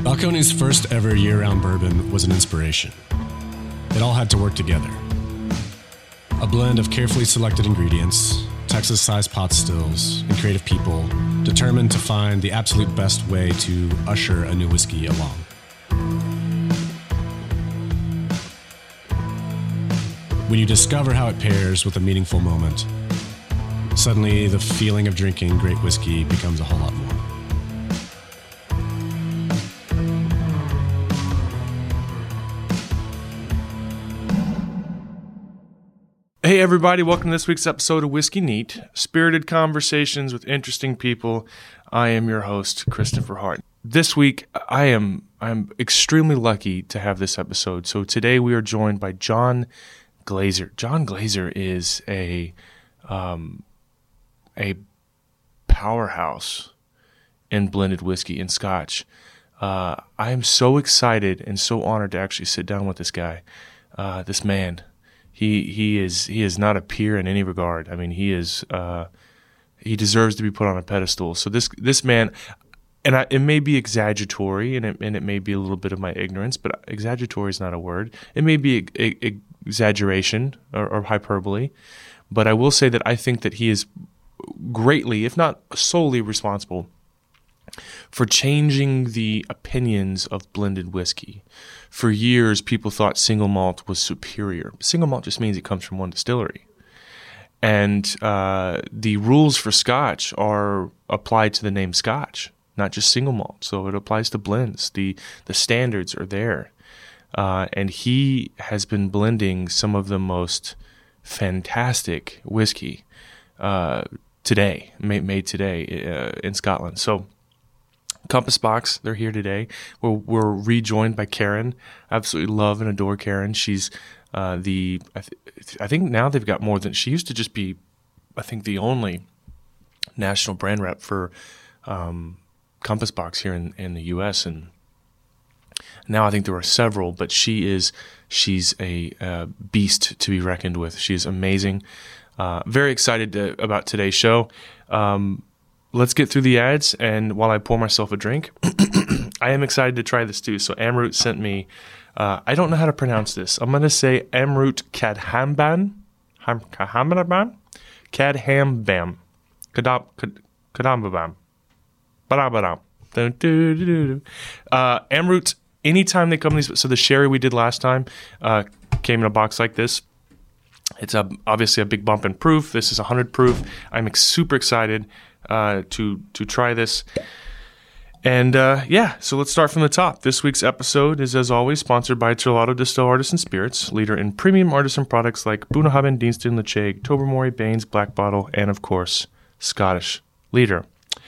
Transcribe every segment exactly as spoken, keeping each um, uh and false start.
Balcones' first ever year-round bourbon was an inspiration. It all had to work together. A blend of carefully selected ingredients, Texas-sized pot stills, and creative people determined to find the absolute best way to usher a new whiskey along. When you discover how it pairs with a meaningful moment, suddenly the feeling of drinking great whiskey becomes a whole lot more. Hey everybody, welcome to this week's episode of Whiskey Neat, spirited conversations with interesting people. I am your host, Christopher Hart. This week, I am I'm extremely lucky to have this episode. So today we are joined by John Glaser. John Glaser is a um, a powerhouse in blended whiskey and Scotch. Uh, I am so excited and so honored to actually sit down with this guy, uh, this man. He he is he is not a peer in any regard. I mean, he is uh, he deserves to be put on a pedestal. So this this man, and I, it may be exaggeratory, and it and it may be a little bit of my ignorance, but exaggeratory is not a word. It may be a, a, exaggeration or, or hyperbole, but I will say that I think that he is greatly, if not solely, responsible for changing the opinions of blended whiskey. For years, people thought single malt was superior. Single malt just means it comes from one distillery. And uh, the rules for Scotch are applied to the name Scotch, not just single malt. So it applies to blends. The, the standards are there. Uh, and he has been blending some of the most fantastic whiskey uh, today, made, made today uh, in Scotland. So Compass Box, they're here today. We're, we're rejoined by Karen. I absolutely love and adore Karen. She's uh, the, I, th- I think now they've got more than, she used to just be, I think, the only national brand rep for um, Compass Box here in, in the U S. And now I think there are several, but she is, she's a uh, beast to be reckoned with. She is amazing. Uh, very excited to, about today's show. Um, Let's get through the ads, and while I pour myself a drink, I am excited to try this too. So Amrut sent me, uh, I don't know how to pronounce this. I'm going to say Amrut Kadhamban, Kadhamban, Kadhambam, Kadambabam, Badabadam. Uh, Amrut, anytime they come to these, so the sherry we did last time uh, came in a box like this. It's a, obviously a big bump in proof. This is one hundred proof. I'm ex- super excited Uh, to to try this. And uh, yeah, so let's start from the top. This week's episode is, as always, sponsored by Terlato Distill Artisan Spirits, leader in premium artisan products like Bunnahabhain, Deanston, Lechaig, Tobermory, Baines, Black Bottle, and of course, Scottish Leader.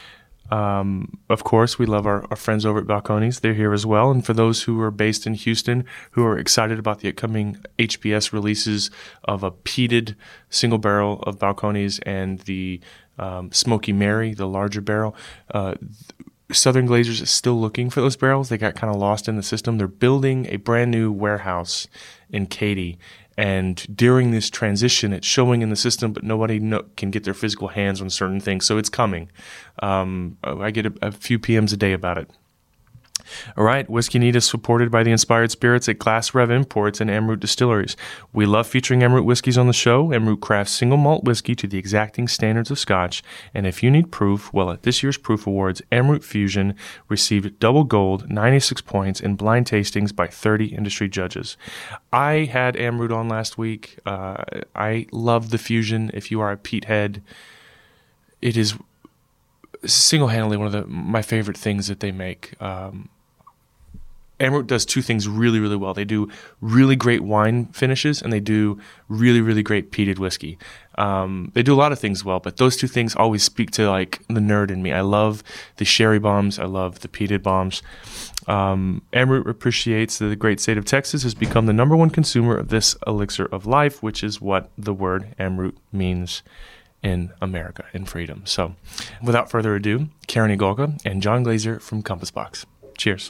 Um, of course, we love our, our friends over at Balcones. They're here as well. And for those who are based in Houston, who are excited about the upcoming H B S releases of a peated single barrel of Balcones and the um, Smoky Mary, the larger barrel, uh, Southern Glazers is still looking for those barrels. They got kind of lost in the system. They're building a brand new warehouse in Katy. And during this transition, it's showing in the system, but nobody know, can get their physical hands on certain things. So it's coming. Um, I get a, a few P Ms a day about it. All right, Whiskey Neat is supported by the Inspired Spirits at Glass Rev Imports and Amrut Distilleries. We love featuring Amrut whiskeys on the show. Amrut crafts single malt whiskey to the exacting standards of Scotch. And if you need proof, well, at this year's Proof Awards, Amrut Fusion received double gold, ninety-six points in blind tastings by thirty industry judges. I had Amrut on last week. Uh, I love the Fusion. If you are a peat head, it is single-handedly one of the my favorite things that they make. Um, Amrut does two things really, really well. They do really great wine finishes, and they do really, really great peated whiskey. Um, they do a lot of things well, but those two things always speak to like the nerd in me. I love the sherry bombs. I love the peated bombs. Um, Amrut appreciates that the great state of Texas has become the number one consumer of this elixir of life, which is what the word Amrut means in America, in freedom. So without further ado, Karen Igolka and John Glaser from Compass Box. Cheers.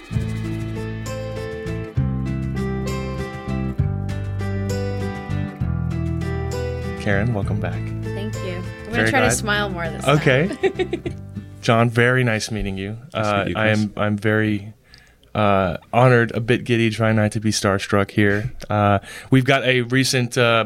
Karen, welcome back. Thank you. I'm going Very to try glad. to smile more this Okay. time. John, very nice meeting you. Nice to Uh, meet you, I Chris. am I'm very Uh, honored, a bit giddy, trying not to be starstruck here. Uh, we've got a recent uh,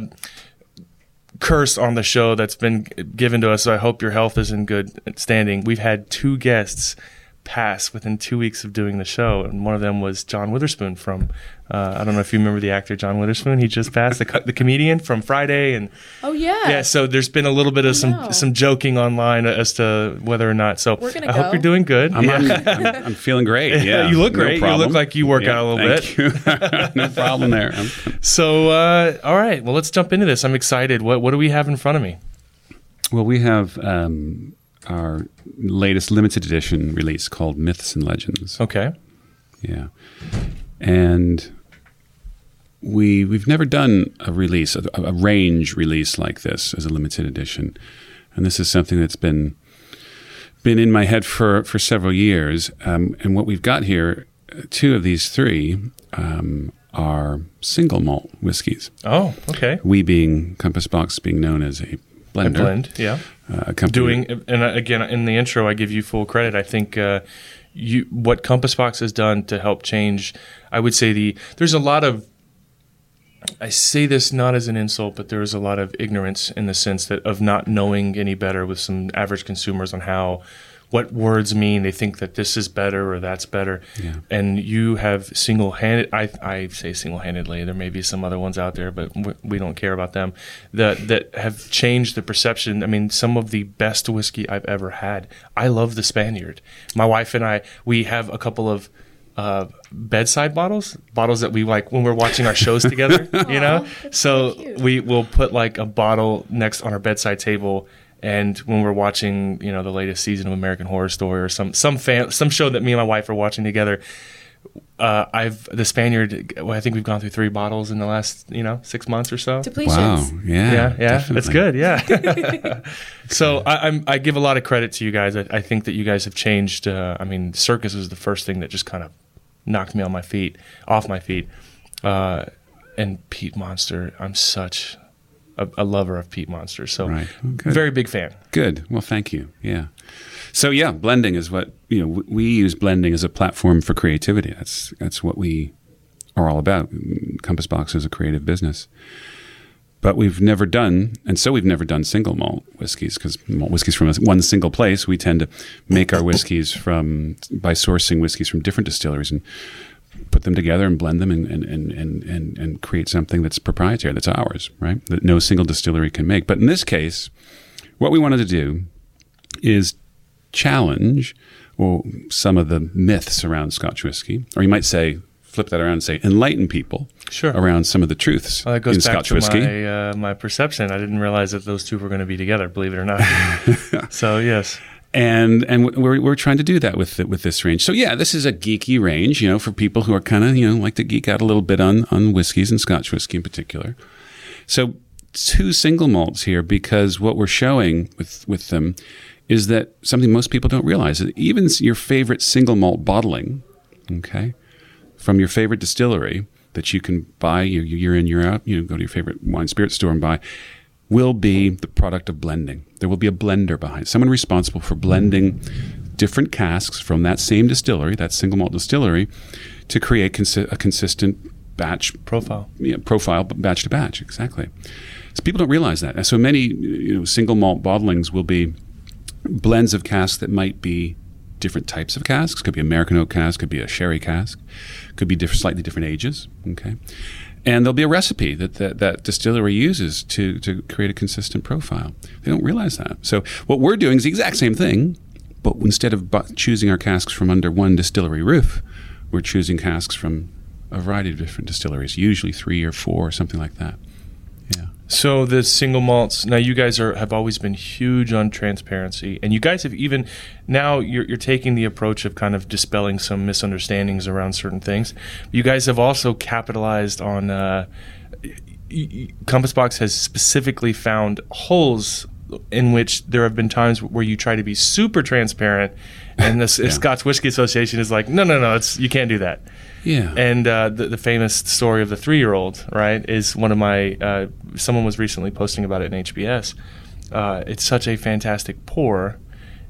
curse on the show that's been given to us, so I hope your health is in good standing. We've had two guests pass within two weeks of doing the show, and one of them was John Witherspoon from, uh, I don't know if you remember the actor John Witherspoon. He just passed, the, co- the comedian from Friday. And oh, yeah. Yeah, so there's been a little bit of oh, some no. some joking online as to whether or not. So We're gonna I go. hope you're doing good. I'm, yeah. I'm, I'm, I'm feeling great. Yeah, You look no great. You problem. look like you work Yeah, out a little thank bit. You. No problem there. I'm, So, uh, all right. Well, let's jump into this. I'm excited. What what do we have in front of me? well, we have um, our latest limited edition release called Myths and Legends. Okay. Yeah, and we we've never done a release, a, a range release like this as a limited edition, and this is something that's been been in my head for for several years. Um, and what we've got here, two of these three um, are single malt whiskeys. Oh, okay. We being Compass Box being known as a blender, A blend, yeah. uh, a company Doing, and uh, again, in the intro, I give you full credit. I think uh, you what Compass Box has done to help change, I would say the there's a lot of, I say this not as an insult, but there is a lot of ignorance in the sense that of not knowing any better with some average consumers on how, what words mean. They think that this is better or that's better. Yeah. And you have single-handed, I, I say single-handedly, there may be some other ones out there, but we, we don't care about them, that, that have changed the perception. I mean, some of the best whiskey I've ever had. I love the Spaniard. My wife and I, we have a couple of uh, bedside bottles, bottles that we like when we're watching our shows together, you know? That's So so cute. we will put like a bottle next on our bedside table. And when we're watching, you know, the latest season of American Horror Story or some some fan, some show that me and my wife are watching together, uh, I've the Spaniard. Well, I think we've gone through three bottles in the last, you know, six months or so. Depletions. Wow, yeah, Yeah, yeah, that's definitely. good. Yeah. So I, I'm I give a lot of credit to you guys. I, I think that you guys have changed. Uh, I mean, Circus was the first thing that just kind of knocked me on my feet, off my feet, uh, and Pete Monster. I'm such a, a lover of Pete Monster. So Right. Oh, good. very big fan. Good. Well, thank you. Yeah. So yeah, blending is what, you know, we use blending as a platform for creativity. That's that's what we are all about. Compass Box is a creative business. But we've never done, and so we've never done single malt whiskeys, because malt whiskeys from one single place. We tend to make our whiskeys from by sourcing whiskeys from different distilleries and put them together and blend them and and, and, and, and and create something that's proprietary, that's ours, right? That no single distillery can make. But in this case, what we wanted to do is challenge well, some of the myths around Scotch whiskey, or you might say, flip that around and say, enlighten people Sure. around some of the truths Well, that goes in back Scotch to whiskey. my uh, my perception. I didn't realize that those two were going to be together. Believe it or not. So yes. And and we're we're trying to do that with with this range. So yeah, this is a geeky range, you know, for people who are kind of, you know, like to geek out a little bit on on whiskeys and Scotch whiskey in particular. So two single malts here, because what we're showing with with them is that something most people don't realize is even your favorite single malt bottling, okay, from your favorite distillery that you can buy year in, year out, you know, go to your favorite wine spirit store and buy, will be the product of blending. There will be a blender behind it, someone responsible for blending different casks from that same distillery, that single malt distillery, to create consi- a consistent batch Profile. Yeah, profile, batch to batch, exactly. So people don't realize that. And so many, you know, single malt bottlings will be blends of casks that might be different types of casks. Could be American oak cask, could be a sherry cask, could be diff- slightly different ages. Okay, and there'll be a recipe that that, that distillery uses to to create a consistent profile. They don't realize that. So what we're doing is the exact same thing, but instead of bu- choosing our casks from under one distillery roof, we're choosing casks from a variety of different distilleries, usually three or four or something like that. Yeah. So the single malts. Now you guys are have always been huge on transparency, and you guys have even now you're you're taking the approach of kind of dispelling some misunderstandings around certain things. You guys have also capitalized on. Uh, y- y- Compass Box has specifically found holes in which there have been times where you try to be super transparent, and the Yeah. Scotch Whisky Association is like, no, no, no, it's you can't do that. Yeah. And uh, the, the famous story of the three-year-old, right, is one of my. Uh, someone was recently posting about it in H B S. Uh, it's such a fantastic pour,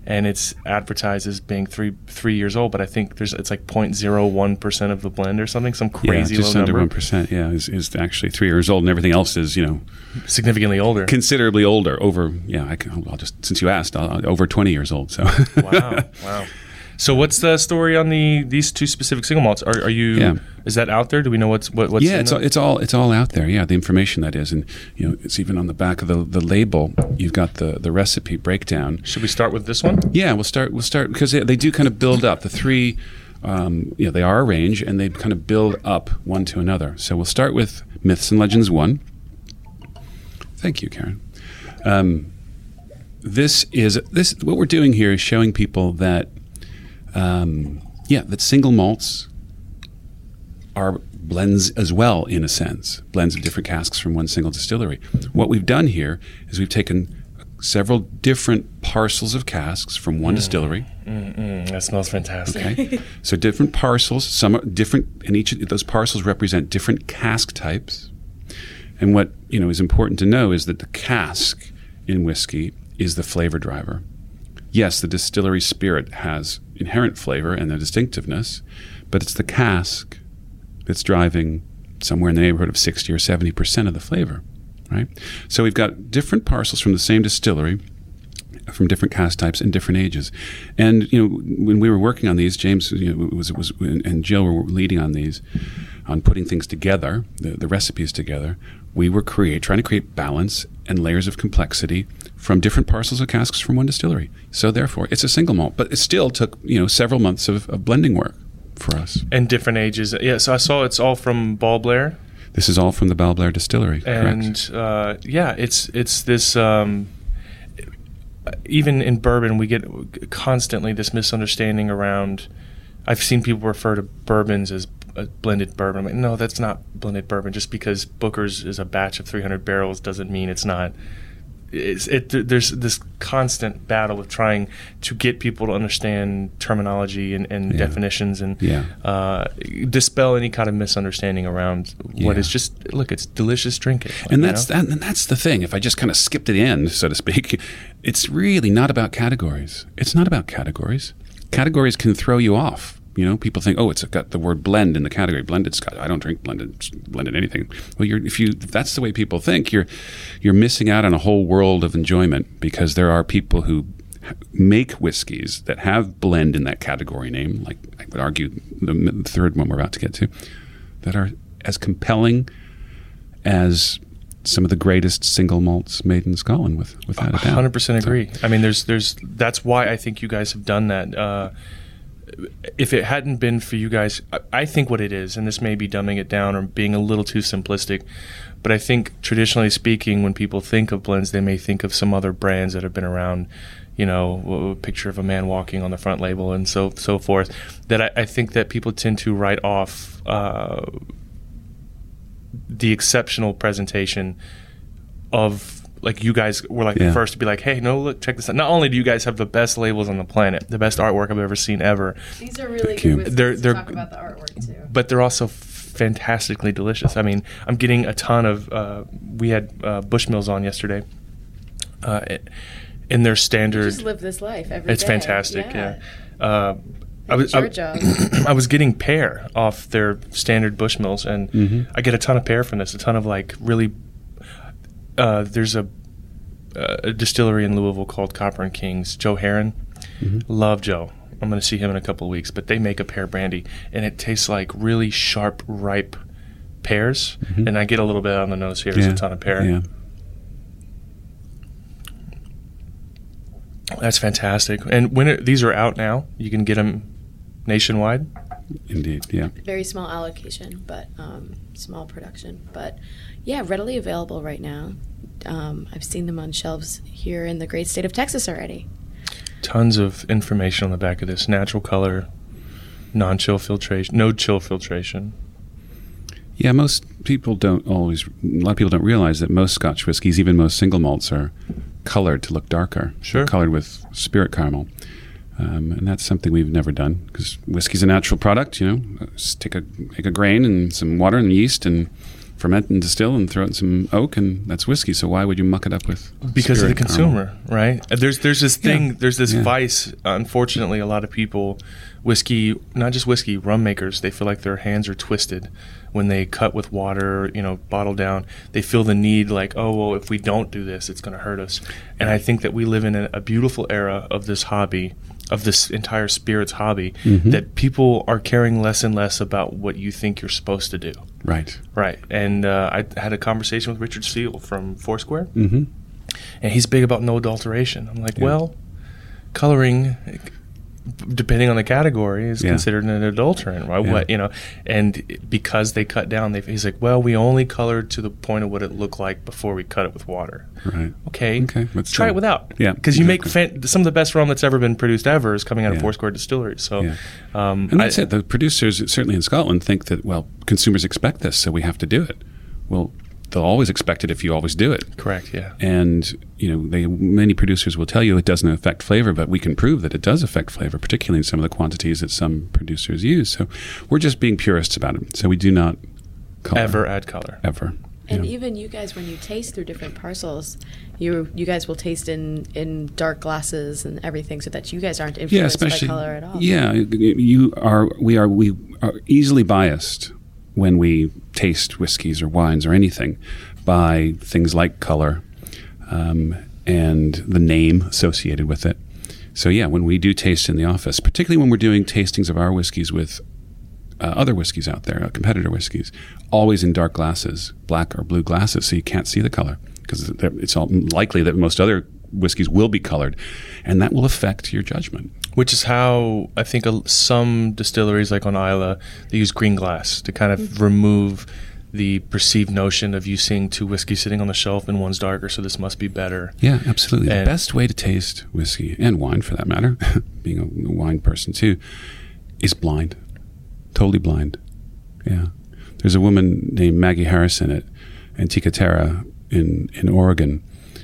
and it's advertised as being three three years old, but I think there's it's like zero point zero one percent of the blend or something, some crazy yeah, just low under number. one percent. Yeah, is, is actually three years old, and everything else is, you know, significantly older, considerably older. Over, yeah, I can, I'll just since you asked, I'll, over twenty years old. So wow, wow. So what's the story on the these two specific single malts? Are, are you? Yeah. Is that out there? Do we know what's what, what's? Yeah, in it's them? all, it's all it's all out there. Yeah, the information that is, and you know, it's even on the back of the, the label. You've got the, the recipe breakdown. Should we start with this one? Yeah, we'll start. We'll start because they, they do kind of build up. The three, um, you know, they are a range, and they kind of build up one to another. So we'll start with Myths and Legends one. Thank you, Karen. Um, this is this what we're doing here is showing people that. Um, yeah, that single malts are blends as well, in a sense, blends of different casks from one single distillery. What we've done here is we've taken several different parcels of casks from one mm. distillery. Mm-mm, that smells fantastic. Okay, so different parcels, some are different, and each of those parcels represent different cask types. And what you know is important to know is that the cask in whiskey is the flavor driver. Yes, the distillery spirit has inherent flavor and the distinctiveness, but it's the cask that's driving somewhere in the neighborhood of sixty or seventy percent of the flavor, right? So we've got different parcels from the same distillery, from different cask types and different ages. And, you know, when we were working on these, James you know, was, was, and Jill were leading on these, on putting things together, the, the recipes together. We were create, trying to create balance and layers of complexity from different parcels of casks from one distillery. So therefore, it's a single malt, but it still took, you know, several months of, of blending work for us. And different ages. Yeah, so I saw it's all from Ball Blair. This is all from the Ball Blair Distillery, and correct? Uh, yeah, it's it's this. Um, even in bourbon, we get constantly this misunderstanding around. I've seen people refer to bourbons as a blended bourbon. I'm like, no, that's not blended bourbon. Just because Booker's is a batch of three hundred barrels doesn't mean it's not. It's, it, there's this constant battle with trying to get people to understand terminology and, and yeah. definitions and yeah. uh, dispel any kind of misunderstanding around what yeah. is just, look, it's delicious drinking. Like, and that's that, and that's the thing. If I just kind of skip to the end, so to speak, it's really not about categories. It's not about categories. Categories can throw you off. You know, people think, oh, it's got the word blend in the category. Blended Scotch. I don't drink blended blended anything. Well, you're, if you if that's the way people think, you're you're missing out on a whole world of enjoyment, because there are people who make whiskeys that have blend in that category name, like I would argue the third one we're about to get to, that are as compelling as some of the greatest single malts made in Scotland, with without a doubt. one hundred percent agree. So, I mean, there's there's that's why I think you guys have done that. Uh, if it hadn't been for you guys, I think what it is, and this may be dumbing it down or being a little too simplistic, but I think traditionally speaking, when people think of blends, they may think of some other brands that have been around, you know, a picture of a man walking on the front label and so so forth, that I, I think that people tend to write off uh, the exceptional presentation of, like, you guys were like yeah. the first to be like, hey, no, look, check this out. Not only do you guys have the best labels on the planet, the best artwork I've ever seen ever. These are really Thank good you. whiskeys They're- to they're- talk about the artwork too. But they're also fantastically delicious. I mean, I'm getting a ton of, uh, we had uh, Bushmills on yesterday. Uh, in their standard. Just live this life every It's day. fantastic, yeah. Uh, I was, It's your I, job. I was getting pear off their standard Bushmills, and mm-hmm. I get a ton of pear from this, a ton of like really, uh, there's a, a distillery in Louisville called Copper and Kings, Joe Heron. Mm-hmm. Love Joe. I'm going to see him in a couple of weeks, but they make a pear brandy, and it tastes like really sharp, ripe pears, mm-hmm. and I get a little bit on the nose here. There's yeah. a ton of pear. Yeah. That's fantastic. And when it, these are out now, you can get them nationwide? Indeed, yeah. Very small allocation, but um, small production. But yeah, readily available right now. Um, I've seen them on shelves here in the great state of Texas already. Tons of information on the back of this. Natural color, non-chill filtration, no chill filtration. Yeah, most people don't always, a lot of people don't realize that most Scotch whiskies, even most single malts, are colored to look darker. Sure. They're colored with spirit caramel. Um, and that's something we've never done, because whiskey's a natural product, you know. Just take a, take a grain and some water and yeast and ferment and distill and throw it in some oak, and that's whiskey. So why would you muck it up with because of the spirit, consumer, caramel? right? There's there's this thing, Yeah. there's this Yeah. vice. Unfortunately, a lot of people, whiskey, not just whiskey, rum makers, they feel like their hands are twisted when they cut with water, you know, bottle down. They feel the need, like, oh, well, if we don't do this, it's going to hurt us. And I think that we live in a, a beautiful era of this hobby, of this entire spirits hobby, Mm-hmm. that people are caring less and less about what you think you're supposed to do. Right. Right. And uh, I had a conversation with Richard Steele from Foursquare, Mm-hmm. and he's big about no adulteration. I'm like, Yeah. well, coloring, depending on the category, is Yeah. considered an adulterant, right? Yeah. What, you know, and because they cut down, they, he's like, well, we only colored to the point of what it looked like before we cut it with water. Right. Okay, Okay, let's try do it it. without. Yeah, because you make exactly. fan- some of the best rum that's ever been produced ever is coming out of Yeah. Foursquare distilleries. So, Yeah. um, And that's I- it. The producers, certainly in Scotland, think that, well, consumers expect this, so we have to do it. Well, they'll always expect it if you always do it. Correct. Yeah. And, you know, they many producers will tell you it doesn't affect flavor, but we can prove that it does affect flavor, particularly in some of the quantities that some producers use. So we're just being purists about it. So we do not color. Ever add color. Ever. And Yeah. even you guys, when you taste through different parcels, you you guys will taste in, in dark glasses and everything, so that you guys aren't influenced yeah, especially by color at all. Yeah, you are. We are. We are easily biased when we taste whiskeys or wines or anything by things like color um, and the name associated with it. So yeah, when we do taste in the office, particularly when we're doing tastings of our whiskeys with uh, other whiskeys out there, uh, competitor whiskeys, always in dark glasses, black or blue glasses, so you can't see the color, because it's all likely that most other whiskeys will be colored, and that will affect your judgment. Which is how I think a, some distilleries, like on Isla, they use green glass to kind of Mm-hmm. remove the perceived notion of you seeing two whiskeys sitting on the shelf and one's darker, so this must be better. Yeah, absolutely. And- the best way to taste whiskey, and wine for that matter, being a wine person too, is blind. Totally blind. Yeah. There's a woman named Maggie Harrison at Antica Terra in, in Oregon.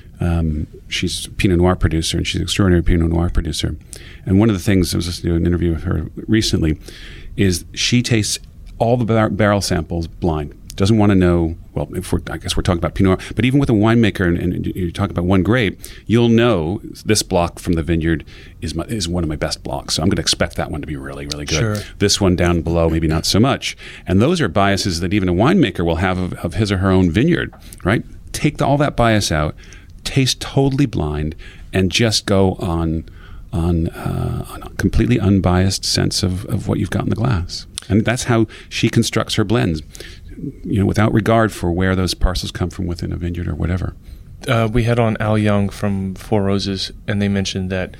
Um, she's a Pinot Noir producer, and she's an extraordinary Pinot Noir producer. And one of the things, I was listening to an interview with her recently, is she tastes all the bar- barrel samples blind. Doesn't want to know, well, if we're, I guess we're talking about Pinot Noir, but even with a winemaker, and, and you talk about one grape, you'll know this block from the vineyard is my, is one of my best blocks. So I'm going to expect that one to be really, really good. Sure. This one down below, maybe not so much. And those are biases that even a winemaker will have of, of his or her own vineyard, right? Take the, all that bias out, taste totally blind, and just go on on, uh, on a completely unbiased sense of, of what you've got in the glass. And that's how she constructs her blends, you know, without regard for where those parcels come from within a vineyard or whatever. Uh, we had on Al Young from Four Roses, and they mentioned that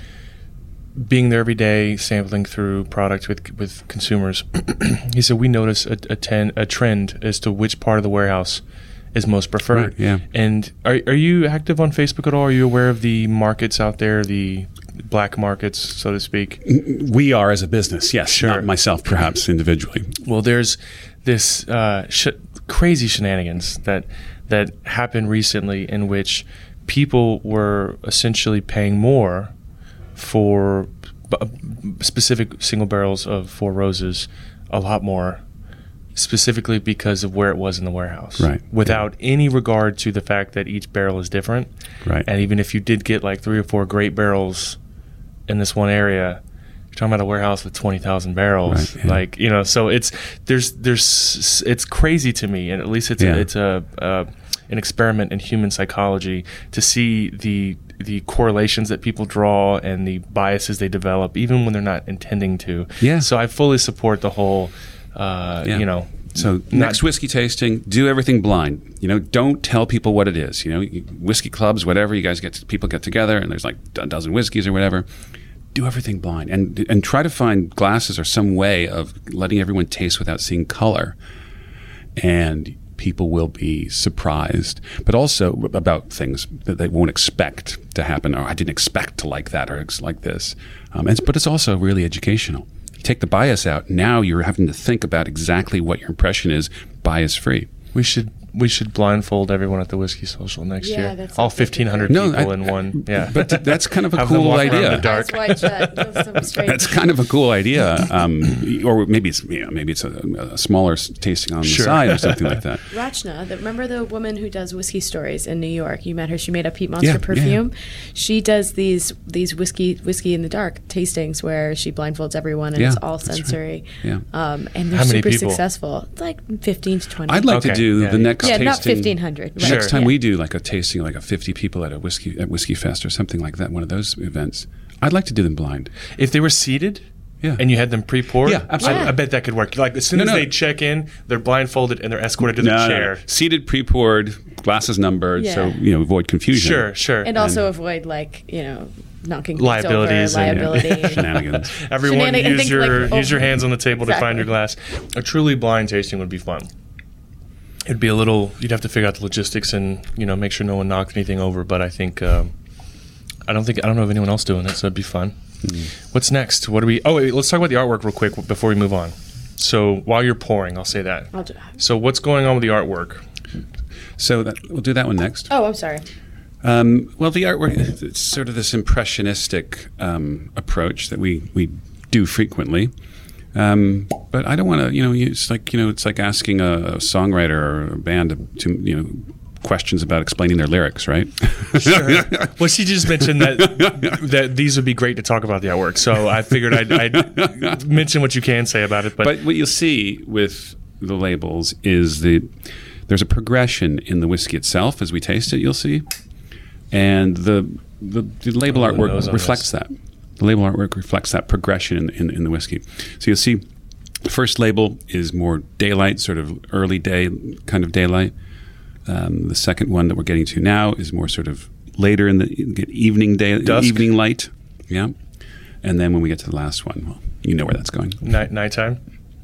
being there every day, sampling through product with with consumers, he said we notice a, a, ten, a trend as to which part of the warehouse is most preferred. Right, yeah. And are are you active on Facebook at all? Are you aware of the markets out there, the black markets, so to speak? We are as a business, yes. Sure. Not myself, perhaps, individually. Well, there's this uh, sh- crazy shenanigans that that happened recently in which people were essentially paying more for b- specific single barrels of Four Roses, a lot more, specifically because of where it was in the warehouse. Right. Without any regard to the fact that each barrel is different. Right. And even if you did get like three or four great barrels in this one area, you're talking about a warehouse with twenty thousand barrels. Right, yeah. Like, you know, so it's, there's, there's, it's crazy to me, and at least it's, Yeah. a, it's a, uh, an experiment in human psychology to see the, the correlations that people draw and the biases they develop, even when they're not intending to. Yeah. So I fully support the whole, uh, Yeah. you know, So not- next whiskey tasting, do everything blind. You know, don't tell people what it is. You know, whiskey clubs, whatever. You guys get people get together, and there's like a dozen whiskeys or whatever. Do everything blind, and and try to find glasses or some way of letting everyone taste without seeing color. And people will be surprised, but also about things that they won't expect to happen. Or I didn't expect to like that, or it's like this. Um, and, but it's also really educational. You take the bias out. Now you're having to think about exactly what your impression is, bias free. we should we should blindfold everyone at the Whiskey Social next Yeah, year. that's All something fifteen hundred No, people I- in one. Yeah, But th- that's kind of a Have them cool walk around in idea. the dark. Eyes wide shut. Just some straight- That's kind of a cool idea, um, or maybe it's you know, maybe it's a, a smaller s- tasting on Sure. the side or something like that. Rachna, the, remember the woman who does whiskey stories in New York? You met her. She made a Peat Monster Yeah, yeah, perfume. She does these these whiskey whiskey in the dark tastings where she blindfolds everyone and Yeah, it's all that's right. sensory. Yeah. Um, and they're How many super people? successful. It's like fifteen to twenty. I'd like Okay, to do yeah. the next yeah, tasting. not fifteen hundred. Right? Sure. Next time Yeah. we do like a tasting, like a fifty people at a whiskey at Whiskey Fest or something like that, one of those events. I'd like to do them blind. if they were seated. Yeah. And you had them pre-poured? Yeah, absolutely. I, I bet that could work. Like, as soon No, as no. they check in, they're blindfolded and they're escorted to the No, no, chair. no. Seated, pre-poured, glasses numbered, so Yeah. you know avoid confusion. Sure, sure. And also avoid like you know knocking things Liabilities over, and- liability. and- Shenanigans. Everyone Shenanigans- use think, your like, use your over- hands on the table to find Exactly. your glass. A truly blind tasting would be fun. It'd be a little. You'd have to figure out the logistics and you know make sure no one knocked anything over. But I think um, I don't think I don't know of anyone else doing it, so it'd be fun. What's next? What do we? Oh, wait, let's talk about the artwork real quick before we move on. So while you're pouring, I'll say that. I'll do- So what's going on with the artwork? So that, we'll do that one next. Oh, I'm sorry. Um, well, the artwork, it's sort of this impressionistic um, approach that we, we do frequently. Um, but I don't want to, you know, it's like, you know, it's like asking a, a songwriter or a band to, to, you know, questions about explaining their lyrics, right? Sure. Well, she just mentioned that that these would be great to talk about the artwork, so I figured I'd, I'd mention what you can say about it. But, But what you'll see with the labels is the there's a progression in the whiskey itself as we taste it. You'll see, and the the, the label Oh, the nose artwork on reflects this. that. The label artwork reflects that progression in, in, in the whiskey. So you'll see the first label is more daylight, sort of early day kind of daylight. Um, the second one that we're getting to now is more sort of later in the get evening day, Dusk. evening light. Yeah, and then when we get to the last one, well, you know where that's going. night nighttime.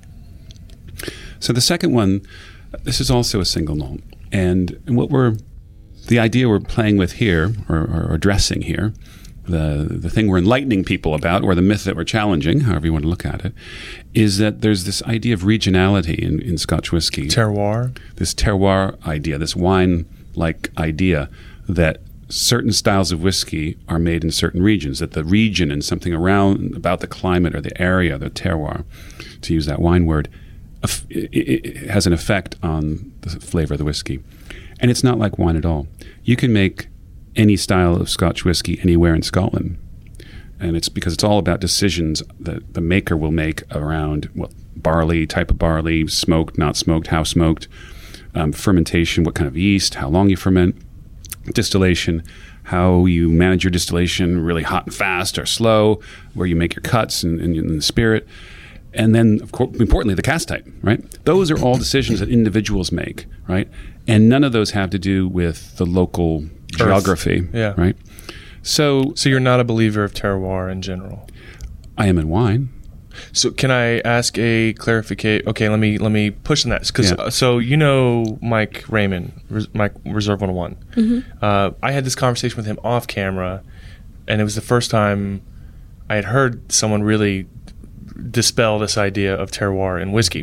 So the second one, this is also a single malt, and, and what we're, the idea we're playing with here, or, or addressing here, the the thing we're enlightening people about, or the myth that we're challenging, however you want to look at it, is that there's this idea of regionality in, in Scotch whiskey. Terroir. This terroir idea, this wine-like idea that certain styles of whiskey are made in certain regions, that the region and something around about the climate or the area, the terroir, to use that wine word, eff- it, it has an effect on the flavor of the whiskey. And it's not like wine at all. You can make any style of Scotch whiskey anywhere in Scotland. And it's because it's all about decisions that the maker will make around what barley, type of barley, smoked, not smoked, how smoked, um, fermentation, what kind of yeast, how long you ferment, distillation, how you manage your distillation, really hot and fast or slow, where you make your cuts and, and, and the spirit. And then, of course, importantly, the cask type, right? Those are all decisions that individuals make, right? And none of those have to do with the local geography, Yeah. right? So So you're not a believer of terroir in general. I am in wine. So can I ask a clarification? Okay, let me let me push on that because Yeah. so you know Mike Raymond, Res- Mike Reserve one oh one. Uh, I had this conversation with him off camera, and it was the first time I had heard someone really dispel this idea of terroir in whiskey.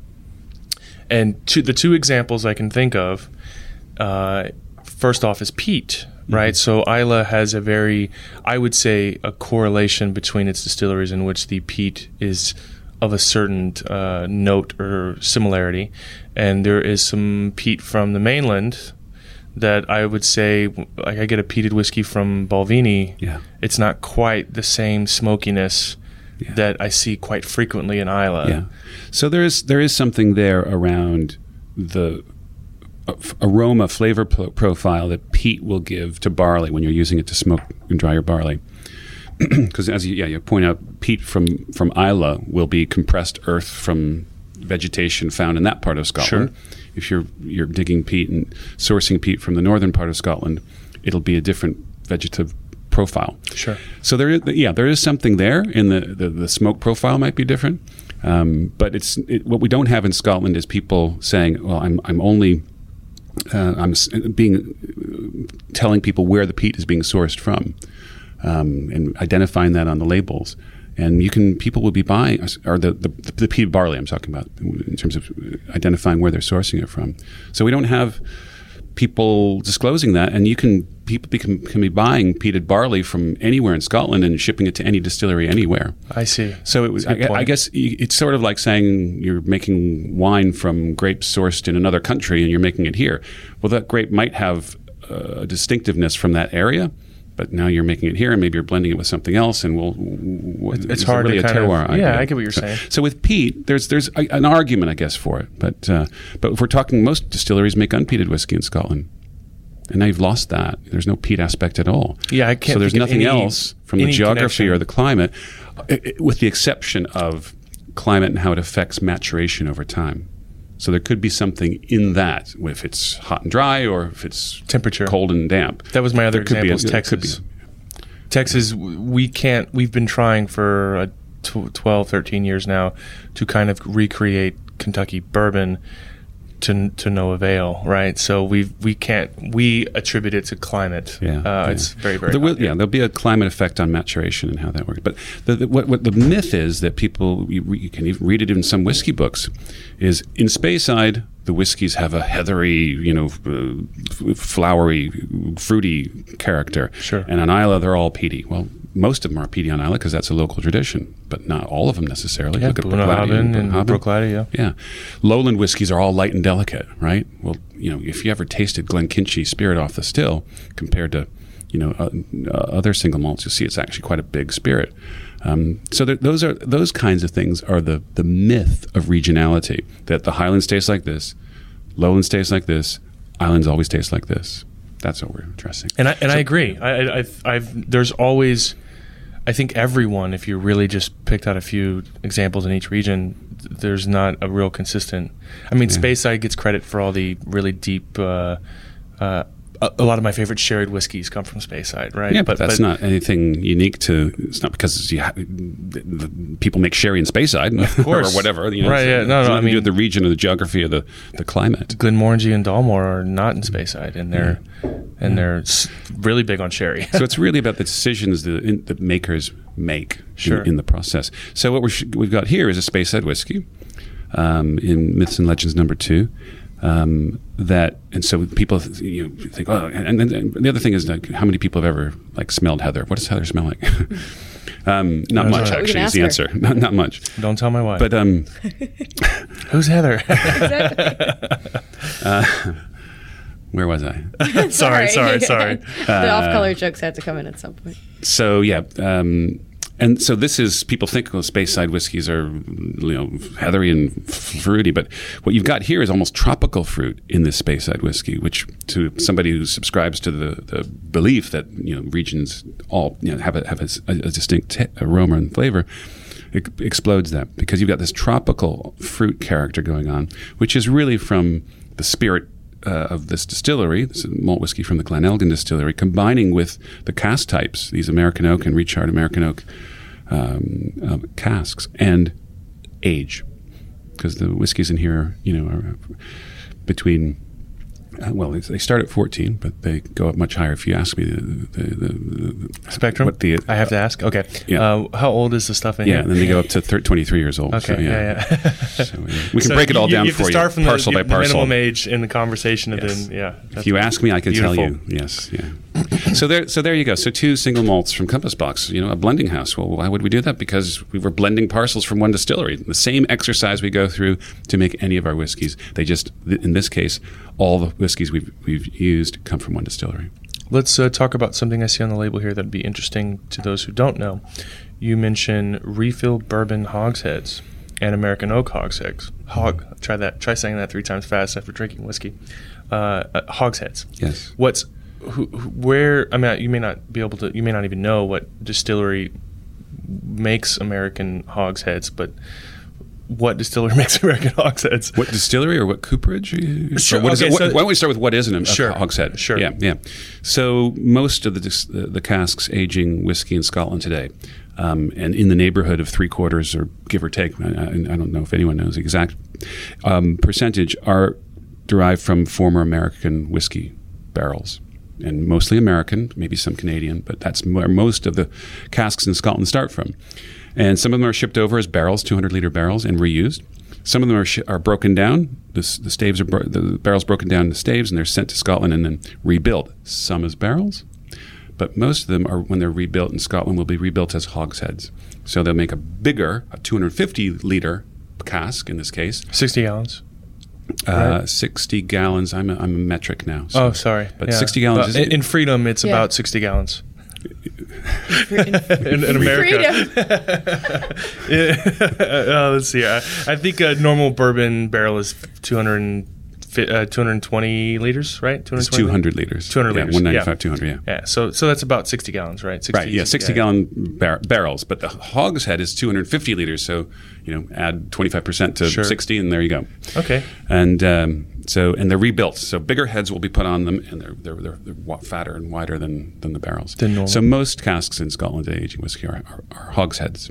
And two, the two examples I can think of, uh, first off, is peat. Right, so Islay has a very, I would say, a correlation between its distilleries in which the peat is of a certain uh, note or similarity, and there is some peat from the mainland that I would say, like I get a peated whiskey from Balvenie, Yeah. it's not quite the same smokiness Yeah. that I see quite frequently in Islay. Yeah. So there is there is something there around the uh, f- aroma flavor pro- profile that peat will give to barley when you're using it to smoke and dry your barley. Because as you, yeah, you point out, peat from from Islay will be compressed earth from vegetation found in that part of Scotland. Sure. If you're you're digging peat and sourcing peat from the northern part of Scotland, it'll be a different vegetative profile. Sure. So there, is, yeah, there is something there in the, the, the smoke profile might be different, um, but it's it, what we don't have in Scotland is people saying, "Well, I'm I'm only uh, I'm s- being telling people where the peat is being sourced from, um, and identifying that on the labels." And you can people will be buying, or the the, the peated barley I'm talking about in terms of identifying where they're sourcing it from. So we don't have people disclosing that, and you can people be, can, can be buying peated barley from anywhere in Scotland and shipping it to any distillery anywhere. I see. So it was. I, I guess it's sort of like saying you're making wine from grapes sourced in another country and you're making it here. Well, that grape might have a distinctiveness from that area, but now you're making it here, and maybe you're blending it with something else, and we'll. It's, it's hard really to a kind terroir of. idea. Yeah, I get what you're so, saying. So with peat, there's there's a, an argument, I guess, for it, but uh, but if we're talking, most distilleries make unpeated whiskey in Scotland. And now you've lost that. There's no peat aspect at all. Yeah, I can't. So there's think of nothing any, else from the geography connection. or the climate, it, it, with the exception of climate and how it affects maturation over time. So there could be something in that, if it's hot and dry or if it's temperature, cold and damp. That was my other There could example. be a- Is Texas. could be Texas, we can't. We've been trying for uh, twelve, thirteen years now to kind of recreate Kentucky bourbon. To, to no avail, right? So we we can't we attribute it to climate. Yeah, uh, yeah. It's very very. There will, hot here. yeah, there'll be a climate effect on maturation and how that works. But the, the, what, what the myth is that people you, you can even read it in some whiskey books is in Speyside the whiskeys have a heathery, you know, uh, flowery, fruity character. Sure. And on Islay they're all peaty. Well, most of them are peaty on Islay because that's a local tradition, but not all of them necessarily. Yeah, Look at Bunnahabhain and Bunnahabhain. Bruichladdich, yeah. Yeah. Lowland whiskies are all light and delicate, right? Well, you know, if you ever tasted Glenkinchie spirit off the still compared to, you know, uh, uh, other single malts, you'll see it's actually quite a big spirit. Um, so there, those are those kinds of things are the the myth of regionality, that the Highlands taste like this, Lowlands taste like this, Islands always taste like this. That's what we're addressing. And I and So- I agree. I, I I've, I've there's always, I think everyone, if you really just picked out a few examples in each region, th- there's not a real consistent. I mean, Yeah. Speyside gets credit for all the really deep. Uh, uh, a, a lot of my favorite sherried whiskeys come from Speyside, right? Yeah, but, that's not anything unique to. It's not because you ha- the, the people make sherry in Speyside, of course. or whatever. You know, Right, so yeah. it's No, no, nothing I to do mean- with the region or the geography or the, the climate. Glenmorangie and Dalmore are not in Speyside, and they're and they're s- really big on sherry. So it's really about the decisions that in, that makers make Sure. in, in the process. So what we're, sh- we've got here is a Speyside whiskey um, in Myths and Legends number two. Um, that and so people th- you know, think, oh, and, and, and the other thing is like, how many people have ever like smelled heather? What does heather smell like? um, not I don't much, know. We can actually, is ask the her. answer. Not, not much. Don't tell my wife. But um, Who's Heather? where was I? sorry, sorry, sorry. The off-color jokes had to come in at some point. So yeah, um, and so this is people think well, Speyside whiskeys are you know heathery and f- fruity, but what you've got here is almost tropical fruit in this Speyside whiskey, which to somebody who subscribes to the, the belief that you know regions all you know, have a have a, a distinct t- aroma and flavor. It explodes that because you've got this tropical fruit character going on, which is really from the spirit uh, of this distillery, this is malt whiskey from the Glenelgin distillery, combining with the cask types, these American oak and Richard American oak um, uh, casks, and age, because the whiskeys in here, you know, are between. Uh, well, they, they start at fourteen, but they go up much higher. If you ask me the, the, the, the Spectrum? what the I have to ask. Okay. Yeah. Uh, how old is the stuff in yeah, here? and then they go up to thir- twenty-three years old. Okay. So, yeah, yeah, yeah. So, yeah. We can So break it all you, down you have for to start you, from parcel the, by parcel. the minimum age in the conversation, and Yes. then yeah. If you ask me, I can beautiful. tell you. Yes, yeah. so there, so there you go. So two single malts from Compass Box. You know, a blending house. Well, why would we do that? Because we were blending parcels from one distillery. The same exercise we go through to make any of our whiskeys. They just, in this case, all the whiskeys we've we've used come from one distillery. Let's uh, talk about something I see on the label here that'd be interesting to those who don't know. You mention refill bourbon hogsheads and American oak hogsheads. Hog. Try that. Try saying that three times fast after drinking whiskey. Uh, uh, hogsheads. Yes. What's who, who- where? I mean, you may not be able to. You may not even know what distillery makes American hogsheads, but what distillery makes American hogsheads? What distillery or what cooperage? Sure, Or what is okay, it? What, so- why don't we start with what is an, a Sure, hogshead? sure. Yeah, yeah. So most of the dis- the, the casks aging whiskey in Scotland today, um, and in the neighborhood of three quarters, or give or take, I, I, I don't know if anyone knows the exact um, percentage, are derived from former American whiskey barrels. And mostly American, maybe some Canadian, but that's where most of the casks in Scotland start from. And some of them are shipped over as barrels, two hundred liter barrels, and reused. Some of them are sh- are broken down. The, the staves are bro- the barrels broken down into staves, and they're sent to Scotland and then rebuilt. Some as barrels, but most of them are, when they're rebuilt in Scotland, will be rebuilt as hogsheads. So they'll make a bigger, a two hundred fifty liter cask in this case. sixty gallons. Uh, Right. sixty gallons. I'm a, I'm a metric now. So. Oh, sorry. But Yeah. sixty gallons Uh, is in, in Freedom, it's Yeah. about sixty gallons. In, In, in America. freedom. uh, let's see. I, I think a normal bourbon barrel is two hundred, uh, two hundred twenty liters, right? It's two hundred liters. two hundred yeah, liters, one ninety-five, yeah. two hundred, yeah. Yeah, so so that's about sixty gallons, right? sixty, Right, yeah, sixty gallon bar- barrels. But the hogshead is two hundred fifty liters. So, you know, add twenty-five percent to Sure. sixty, and there you go. Okay. And um, so, and they're rebuilt. So bigger heads will be put on them, and they're they're, they're, they're wa- fatter and wider than, than the barrels. Than normal. So most casks in Scotland at aging whiskey are, are, are hogsheads.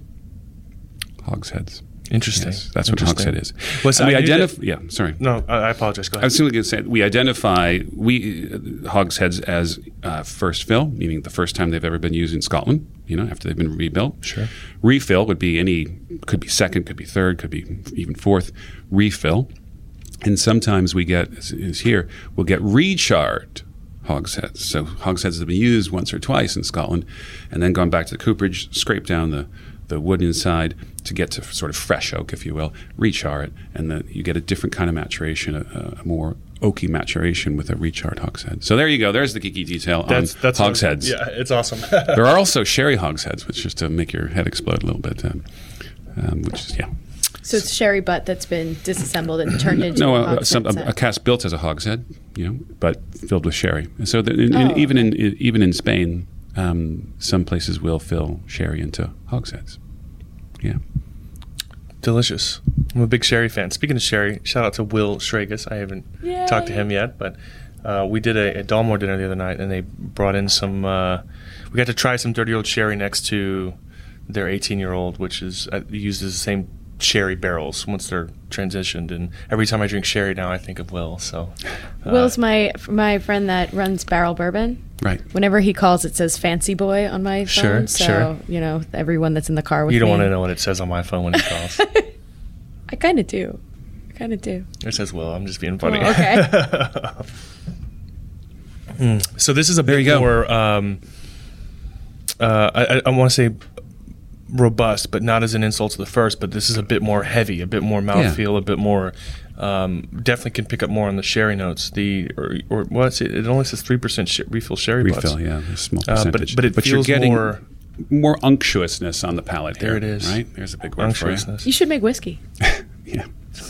Hogsheads. Interesting. Yes, that's what Interesting. hogshead is. Was- And we I knew identify. that- Yeah, sorry. No, I I apologize. Go I ahead. was simply going to say we identify we uh, hogsheads as uh, first fill, meaning the first time they've ever been used in Scotland. You know, after they've been rebuilt. Sure. Refill would be any, could be second, could be third, could be even fourth. Refill, and sometimes we get as is here we'll get recharred hogsheads. So hogsheads have been used once or twice in Scotland, and then gone back to the cooperage, scrape down the the wood inside to get to sort of fresh oak, if you will, rechar it, and then you get a different kind of maturation, a, a more oaky maturation with a recharred hogshead. So there you go. There's the geeky detail That's on that's hogsheads. Yeah, it's awesome. There are also sherry hogsheads, which is to make your head explode a little bit, um, um, which is, yeah. So it's sherry butt that's been disassembled and turned into No, a a, hogshead some, a, set. a cask built as a hogshead, you know, but filled with sherry. And so that in, in, Oh, even in even in Spain, um, some places will fill sherry into hogsheads. Yeah. Delicious. I'm a big sherry fan. Speaking of sherry, shout out to Will Schragus. I haven't Yay. talked to him yet, but uh, we did a, a Dalmore dinner the other night, and they brought in some. Uh, we got to try some dirty old sherry next to their eighteen-year-old, which is uh, uses the same sherry barrels once they're transitioned. And every time I drink sherry now, I think of Will. So uh, Will's my my friend that runs Barrel Bourbon. Right. Whenever he calls, it says "fancy boy" on my phone. Sure, so sure. you know, everyone that's in the car with you don't me. want to know what it says on my phone when he calls. I kind of do. I kind of do. It says Will. I'm just being funny. Oh, okay. Mm. So this is a There bit you go. more. Um, uh, I, I want to say robust, but not as an insult to the first. But this is a bit more heavy, a bit more mouthfeel, a bit more. Um, definitely can pick up more on the sherry notes. The or, or what's it? It only says three percent sh- refill sherry butts. Refill, yeah, a small Uh, but- percentage. but it you're feels getting more- more unctuousness on the palate There here. it is. Right? There's a big word for you. Unctuousness. You should make whiskey. Yeah.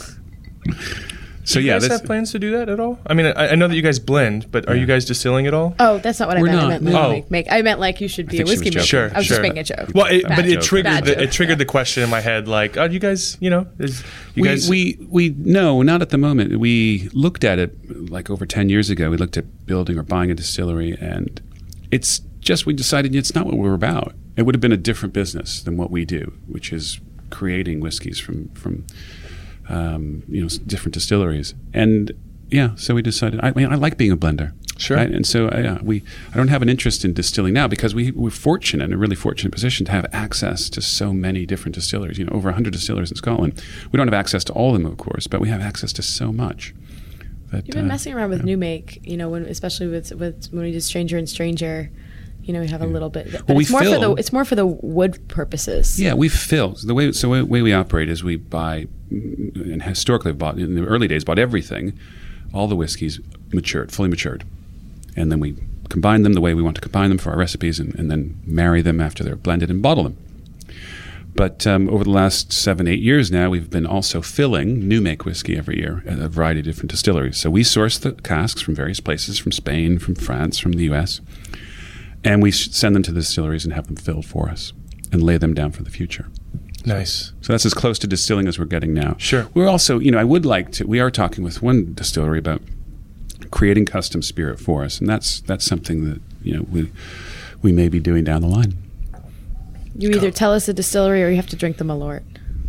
So Do you yeah, guys this, have plans to do that at all? I mean, I, I know that you guys blend, but are Yeah. you guys distilling at all? Oh, that's not what I We're meant. not, I meant no. like, Oh. make, make. I meant like you should be a think she was whiskey maker. joking. Sure, I was sure. just making a joke. Well, it, Bad but it joke. triggered Bad the, joke. it triggered the question in my head, like, oh, you guys, you know, is, you we, guys, we we no, not at the moment. We looked at it like over ten years ago. We looked at building or buying a distillery, and it's just we decided it's not what we're about. It would have been a different business than what we do, which is creating whiskeys from from um, you know s- different distilleries. And yeah, so we decided. I, I mean, I like being a blender. Sure. Right? And so uh, yeah, we I don't have an interest in distilling now because we we're fortunate, in a really fortunate position to have access to so many different distilleries. You know, over one hundred distillers in Scotland. We don't have access to all of them, of course, but we have access to so much. That, You've been uh, messing around with yeah. New Make, you know, when especially with with when we did Stranger and Stranger, you know, we have a little bit. But Well, we it's more for the fill- it's more for the wood purposes. Yeah, we fill the way. So the way we operate is we buy, mm, and historically bought in the early days bought everything, all the whiskeys matured, fully matured, and then we combine them the way we want to combine them for our recipes, and, and then marry them after they're blended and bottle them. But um, over the last seven, eight years now, we've been also filling new make whiskey every year at a variety of different distilleries. So we source the casks from various places, from Spain, from France, from the U S, and we sh- send them to the distilleries and have them filled for us and lay them down for the future. nice. So that's as close to distilling as we're getting now. Sure. We're also, you know, I would like to, we are talking with one distillery about creating custom spirit for us, and that's that's something that, you know, we we may be doing down the line. You either tell us a distillery or you have to drink the Malort.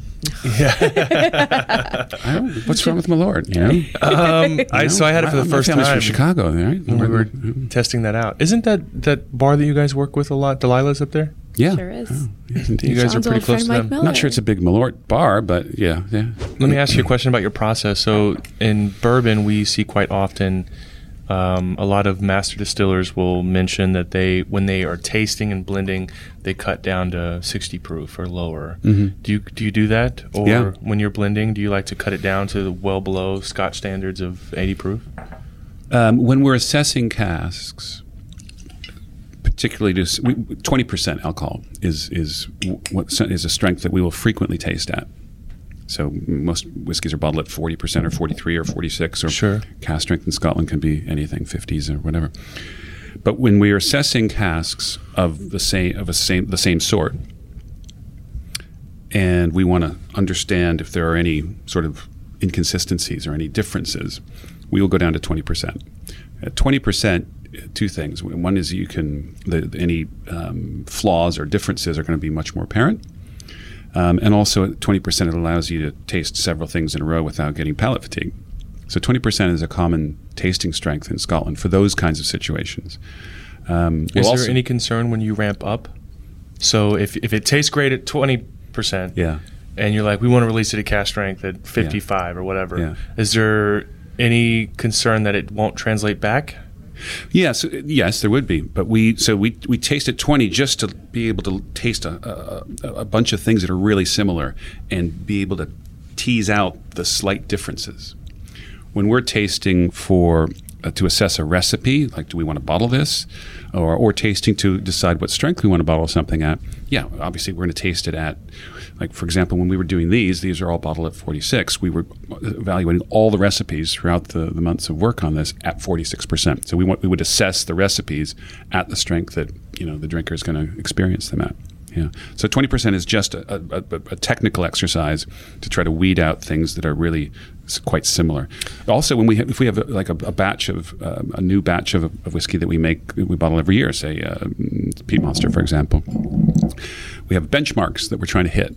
I don't, what's wrong with Malort, you know? Um, You I know? so I had it for the My first family's time from Chicago, right? when we were testing that out. Isn't that that bar that you guys work with a lot? Delilah's up there. Yeah. Sure is. Oh, yes, indeed. You guys Sean's are pretty old close to friend them. Mike Miller. Not sure it's a big Malort bar, but yeah, yeah. Let me ask you a question about your process. So in bourbon, we see quite often um, a lot of master distillers will mention that they, when they are tasting and blending, they cut down to sixty proof or lower. Mm-hmm. Do you do you do that, or Yeah. when you're blending, do you like to cut it down to well below Scotch standards of eighty proof? Um, when we're assessing casks, particularly to twenty percent alcohol is is what is a strength that we will frequently taste at. So most whiskeys are bottled at forty percent or forty-three or forty-six, or Sure. cask strength in Scotland can be anything, fifties or whatever. But when we are assessing casks of the same of a same the same sort, and we want to understand if there are any sort of inconsistencies or any differences, we will go down to twenty percent. At twenty percent, two things. One is you can the, any um, flaws or differences are going to be much more apparent. Um, and also at twenty percent, it allows you to taste several things in a row without getting palate fatigue. So twenty percent is a common tasting strength in Scotland for those kinds of situations. Um, Is we'll there also- any concern when you ramp up? So if if it tastes great at twenty percent, Yeah. and you're like, we want to release it at cask strength at fifty-five or whatever, Yeah. is there any concern that it won't translate back? Yes, yes, there would be. But we so we we taste at twenty just to be able to taste a, a, a bunch of things that are really similar and be able to tease out the slight differences. When we're tasting for uh, to assess a recipe, like do we want to bottle this, or or tasting to decide what strength we want to bottle something at, yeah, obviously we're going to taste it at, like for example, when we were doing these, these are all bottled at forty-six. We were evaluating all the recipes throughout the, the months of work on this at forty-six percent. So we want we would assess the recipes at the strength that you know the drinker is going to experience them at. Yeah. So twenty percent is just a, a, a technical exercise to try to weed out things that are really s- quite similar. Also, when we have, if we have a, like a, a batch of um, a new batch of, of whiskey that we make, we bottle every year, say uh, Peat Monster, for example, we have benchmarks that we're trying to hit.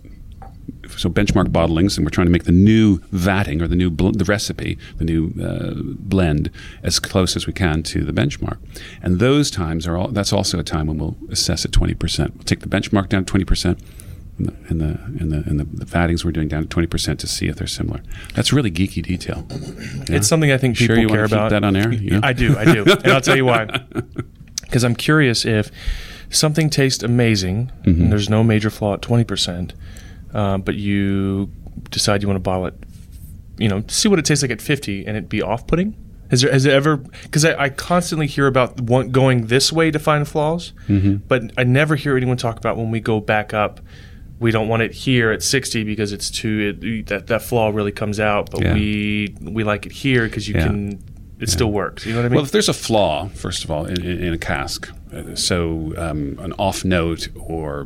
So benchmark bottlings, and we're trying to make the new vatting or the new bl- the recipe, the new uh, blend, as close as we can to the benchmark. And those times are all. That's also a time when we'll assess at twenty percent. We'll take the benchmark down to twenty percent, and the and the and the, and the, the vattings we're doing down to twenty percent to see if they're similar. That's really geeky detail. Yeah? It's something I think people Sure you care want to keep about. that on air? Yeah. I do, I do, and I'll tell you why. Because I'm curious if something tastes amazing Mm-hmm. and there's no major flaw at twenty percent. Um, but you decide you want to bottle it, you know, see what it tastes like at fifty, and it be off-putting? Has there, has it ever? Because I, I constantly hear about one, going this way to find flaws, Mm-hmm. but I never hear anyone talk about when we go back up, we don't want it here at sixty because it's too it, that that flaw really comes out, but Yeah. we we like it here because you Yeah. can. It still works. You know what I mean? Well, if there's a flaw, first of all, in, in, in a cask, uh, so um, an off note or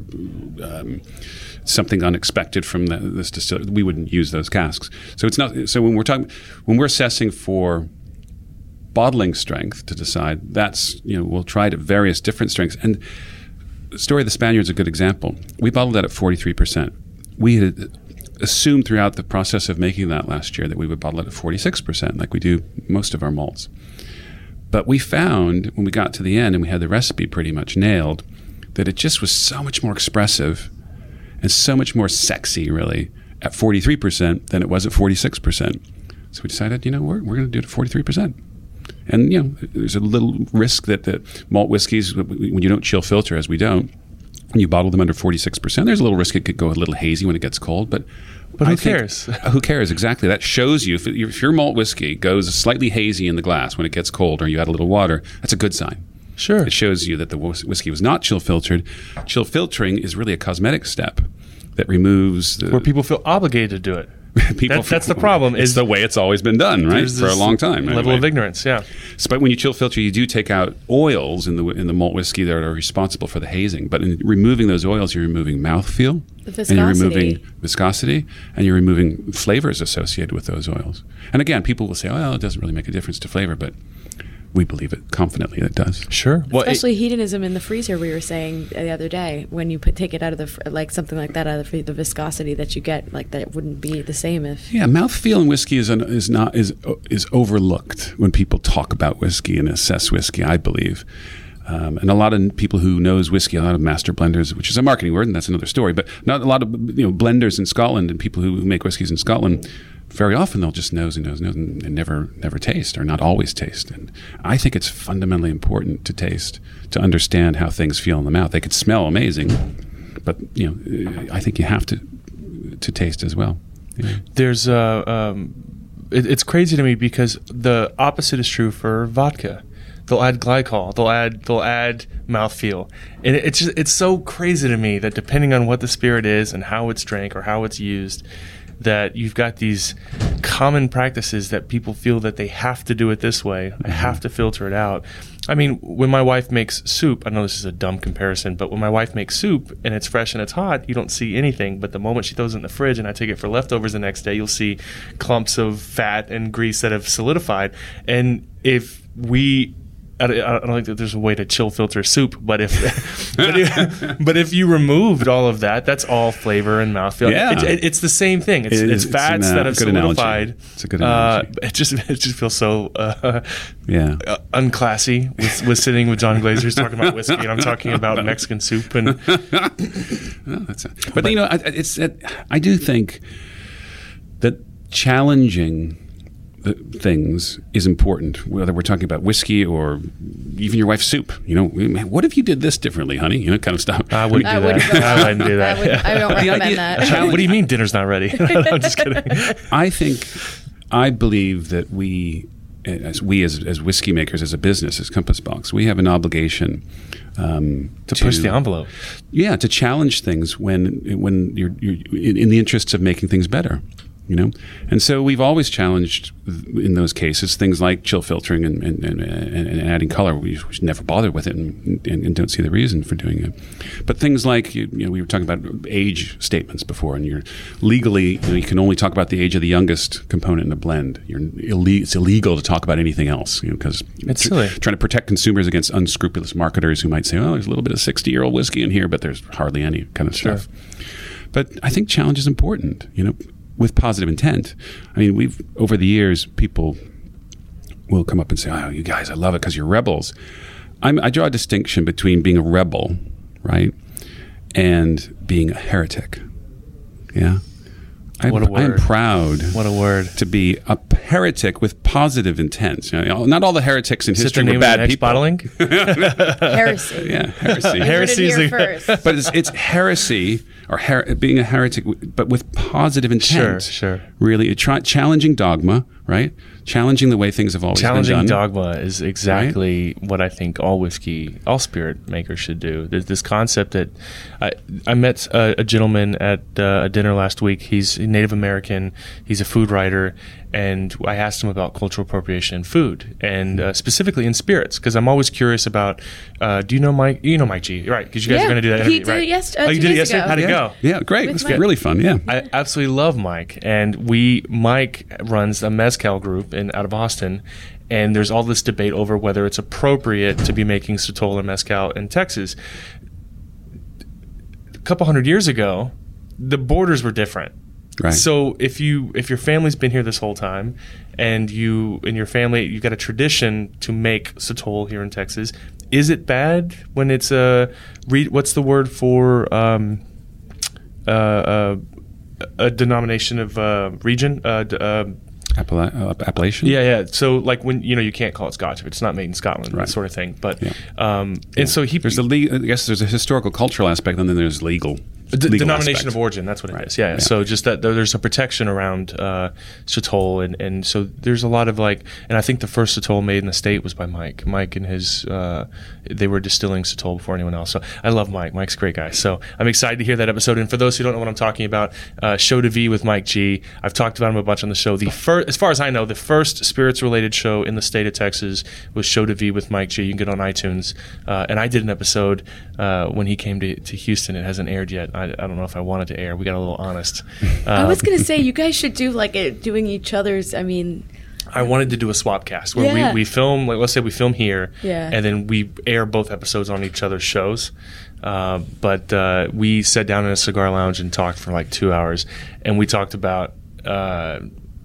um, something unexpected from the, this distillery, we wouldn't use those casks. So it's not. So when we're talking, when we're assessing for bottling strength to decide, that's you know we'll try to various different strengths. And the story of the Spaniard's a good example. We bottled that at forty-three percent. We had assumed throughout the process of making that last year that we would bottle it at forty-six percent, like we do most of our malts. But we found when we got to the end and we had the recipe pretty much nailed that it just was so much more expressive and so much more sexy, really, at forty-three percent than it was at forty-six percent. So we decided, you know, we're, we're going to do it at forty-three percent. And, you know, there's a little risk that the malt whiskeys, when you don't chill filter, as we don't, when you bottle them under forty-six percent, there's a little risk it could go a little hazy when it gets cold. But But who I think- cares? who cares? Exactly. That shows you if, if your malt whiskey goes slightly hazy in the glass when it gets cold or you add a little water, that's a good sign. Sure. It shows you that the whis- whiskey was not chill filtered. Chill filtering is really a cosmetic step that removes the, Where people feel obligated to do it. people. That, that's the problem. It's Is the way it's always been done, right, there's for a this long time. Level anyway. of ignorance. Yeah. So, but when you chill filter, you do take out oils in the in the malt whiskey that are responsible for the hazing. But in removing those oils, you're removing mouthfeel, The and you're removing viscosity. viscosity, and you're removing flavors associated with those oils. And again, people will say, "Well, it doesn't really make a difference to flavor," but we believe it confidently it does. Sure. Well, it- Especially hedonism in the freezer, we were saying the other day, when you put take it out of the fr- like something like that out of the, fr- the viscosity that you get, like that wouldn't be the same if. Yeah, mouthfeel in whiskey is an, is not is is overlooked when people talk about whiskey and assess whiskey. I believe Um, and a lot of people who knows whiskey, a lot of master blenders, which is a marketing word, and that's another story. But not a lot of you know blenders in Scotland and people who make whiskeys in Scotland. Very often they'll just nose and nose and nose and, and never never taste, or not always taste. And I think it's fundamentally important to taste, to understand how things feel in the mouth. They could smell amazing, but you know, I think you have to to taste as well. You know? There's uh, um, it, it's crazy to me because the opposite is true for vodka. They'll add glycol. They'll add they'll add mouthfeel, and it's just, it's so crazy to me that depending on what the spirit is and how it's drank or how it's used, that you've got these common practices that people feel that they have to do it this way. I have to filter it out. I mean, when my wife makes soup, I know this is a dumb comparison, but when my wife makes soup and it's fresh and it's hot, you don't see anything. But the moment she throws it in the fridge and I take it for leftovers the next day, you'll see clumps of fat and grease that have solidified. And if we... I don't think that there's a way to chill filter soup, but if but, if but if you removed all of that, that's all flavor and mouthfeel. Yeah. It, it, it's the same thing. It's, It it's is- fats it's an, uh, that have good analogy. solidified. It's a good Uh, analogy. it just it just feels so uh, Yeah. uh, unclassy with, with sitting with John Glazer who's talking about whiskey and I'm talking about Mexican soup. And Oh, that's a, but you know, I, it's I do think that challenging the things is important, whether we're talking about whiskey or even your wife's soup. You know, man, what if you did this differently, honey? You know, kind of stuff. I wouldn't I do wouldn't that. go I wouldn't do that. I, would, I don't recommend idea- that. challenge- What do you mean dinner's not ready? I'm just kidding. I think, I believe that we, as we as as whiskey makers, as a business, as Compass Box, we have an obligation um, To push the envelope. Yeah, to challenge things when when you're, you're in, in the interests of making things better. You know, and so we've always challenged in those cases things like chill filtering and and, and, and adding color. We, we never bothered with it and, and, and don't see the reason for doing it. But things like you know, we were talking about age statements before, and you're legally you, know, you can only talk about the age of the youngest component in a blend. You're ille- it's illegal to talk about anything else. You know, because It's silly. Trying to protect consumers against unscrupulous marketers who might say, "Oh, there's a little bit of sixty-year-old whiskey in here, but there's hardly any," kind of Sure. stuff. But I think challenge is important. You know. With positive intent. I mean, we've over the years, people will come up and say, "Oh, you guys, I love it because you're rebels." I'm, I draw a distinction between being a rebel, right, and being a heretic. Yeah, I, What a I am word. proud. What a word. To be a heretic with positive intent. You know, not all the heretics in Is it the history name were of the bad next people. bottling? Heresy. Yeah, heresy. You heard it Heresy is here a- first. But it's, it's heresy or her, being a heretic, but with positive intent. Sure, sure. Really, try, challenging dogma, right? Challenging the way things have always Challenging been done. dogma is exactly what I think all whiskey, all spirit makers should do. There's this concept that I, I met a, a gentleman at uh, a dinner last week. He's Native American. He's a food writer. And I asked him about cultural appropriation in food, and uh, specifically in spirits, because I'm always curious about. Uh, do you know Mike? You know Mike G, right? Because you guys Yeah, are going to do that he interview, did right? it yes- uh, oh, you two did it days yesterday. ago. How'd it Yeah, go? yeah, great. With It's Mike. really fun. Yeah, I absolutely love Mike, and we Mike runs a mezcal group in out of Austin, and there's all this debate over whether it's appropriate to be making Sotol and mezcal in Texas. A couple hundred years ago, the borders were different. right. So if you if your family's been here this whole time, and you and your family you've got a tradition to make Sotol here in Texas, is it bad when it's a re, what's the word for um, uh, uh, a denomination of uh, region? Uh, d- uh, Appala- uh, Appellation. yeah, yeah. So like when you know you can't call it Scotch if it's not made in Scotland, Right. that sort of thing. But Yeah. um, and so he There's a le- I guess there's a historical, cultural aspect, and then there's legal. D- legal denomination aspect. of origin, that's what it Right. is. Yeah, Yeah. so just that there- there's a protection around uh, Sotol, and, and so there's a lot of like, and I think the first Sotol made in the state was by Mike. Mike and his, uh, they were distilling Sotol before anyone else. So I love Mike. Mike's a great guy. So I'm excited to hear that episode. And for those who don't know what I'm talking about, uh, Show to V with Mike G. I've talked about him a bunch on the show. The first, as far as I know, the first spirits related show in the state of Texas was Show to V with Mike G. You can get it on iTunes. Uh, and I did an episode uh, when he came to, to Houston. It hasn't aired yet. I, I don't know if I wanted to air. We got a little honest. I Um, was gonna say you guys should do like a, doing each other's. I mean, I wanted to do a swap cast where Yeah. we, we film, like let's say we film here, Yeah. and then we air both episodes on each other's shows. Uh, but uh, we sat down in a cigar lounge and talked for like two hours, and we talked about uh,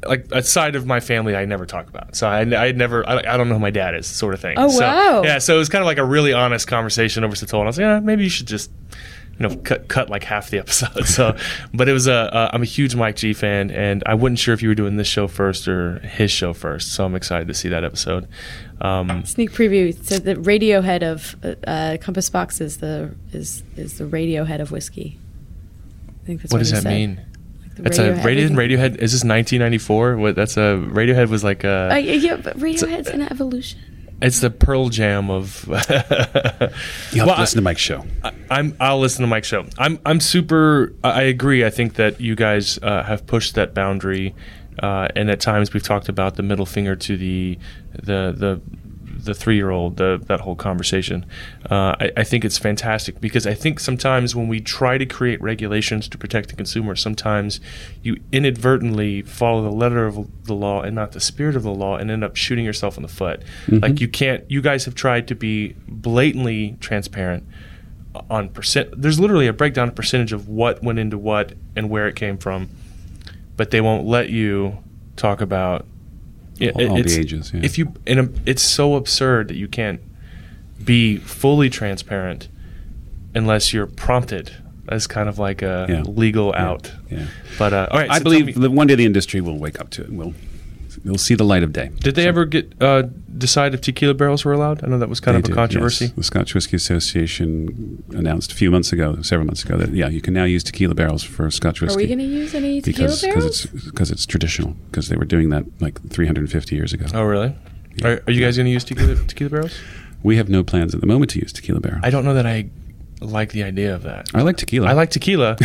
like a side of my family I never talk about. So I, I never, I, I don't know who my dad is, sort of thing. Oh, so, wow. Yeah, so it was kind of like a really honest conversation over Satol. And I was like, yeah, maybe you should just, you know, cut cut like half the episode. So, but it was a, uh, I'm a huge Mike G fan, and I wasn't sure if you were doing this show first or his show first. So I'm excited to see that episode. Um, Sneak preview. So the Radiohead of uh, Compass Box is the is is the Radiohead of whiskey. I think that's what what does he that said. mean? Like the That's a Radiohead. everything- Radiohead. Is this nineteen ninety-four? What? That's a Radiohead was like a. Uh, yeah, but Radiohead's an evolution. It's the Pearl Jam of. You'll have Well, to listen to Mike's show. I, I'm. I'll listen to Mike's show. I'm. I'm super. I agree. I think that you guys uh, have pushed that boundary, uh, and at times we've talked about the middle finger to the, the the, the three year old. The that whole conversation. Uh, I, I think it's fantastic because I think sometimes when we try to create regulations to protect the consumer, sometimes you inadvertently follow the letter of the law and not the spirit of the law, and end up shooting yourself in the foot. Mm-hmm. Like you can't. You guys have tried to be blatantly transparent on percent. There's literally a breakdown of percentage of what went into what and where it came from, but they won't let you talk about it, All- all the it's- ages, yeah. If you, in a, it's so absurd that you can't be fully transparent unless you're prompted as kind of like a Yeah. legal Yeah. out. Yeah. But uh, all right, I so tell believe me- that one day the industry will wake up to it. We'll, we'll see the light of day. did they So- ever get uh, decide if tequila barrels were allowed? I know that was kind They of a did, controversy. yes. The Scotch Whisky Association announced a few months ago, several months ago, that yeah, you can now use tequila barrels for Scotch Are whiskey. we going to use any tequila because barrels? cause it's because it's traditional, because they were doing that like three hundred fifty years ago. Oh, really? Yeah. Are, are you guys going to use tequila, tequila barrels? We have no plans at the moment to use tequila barrel. I don't know that I like the idea of that. I like tequila. I like tequila,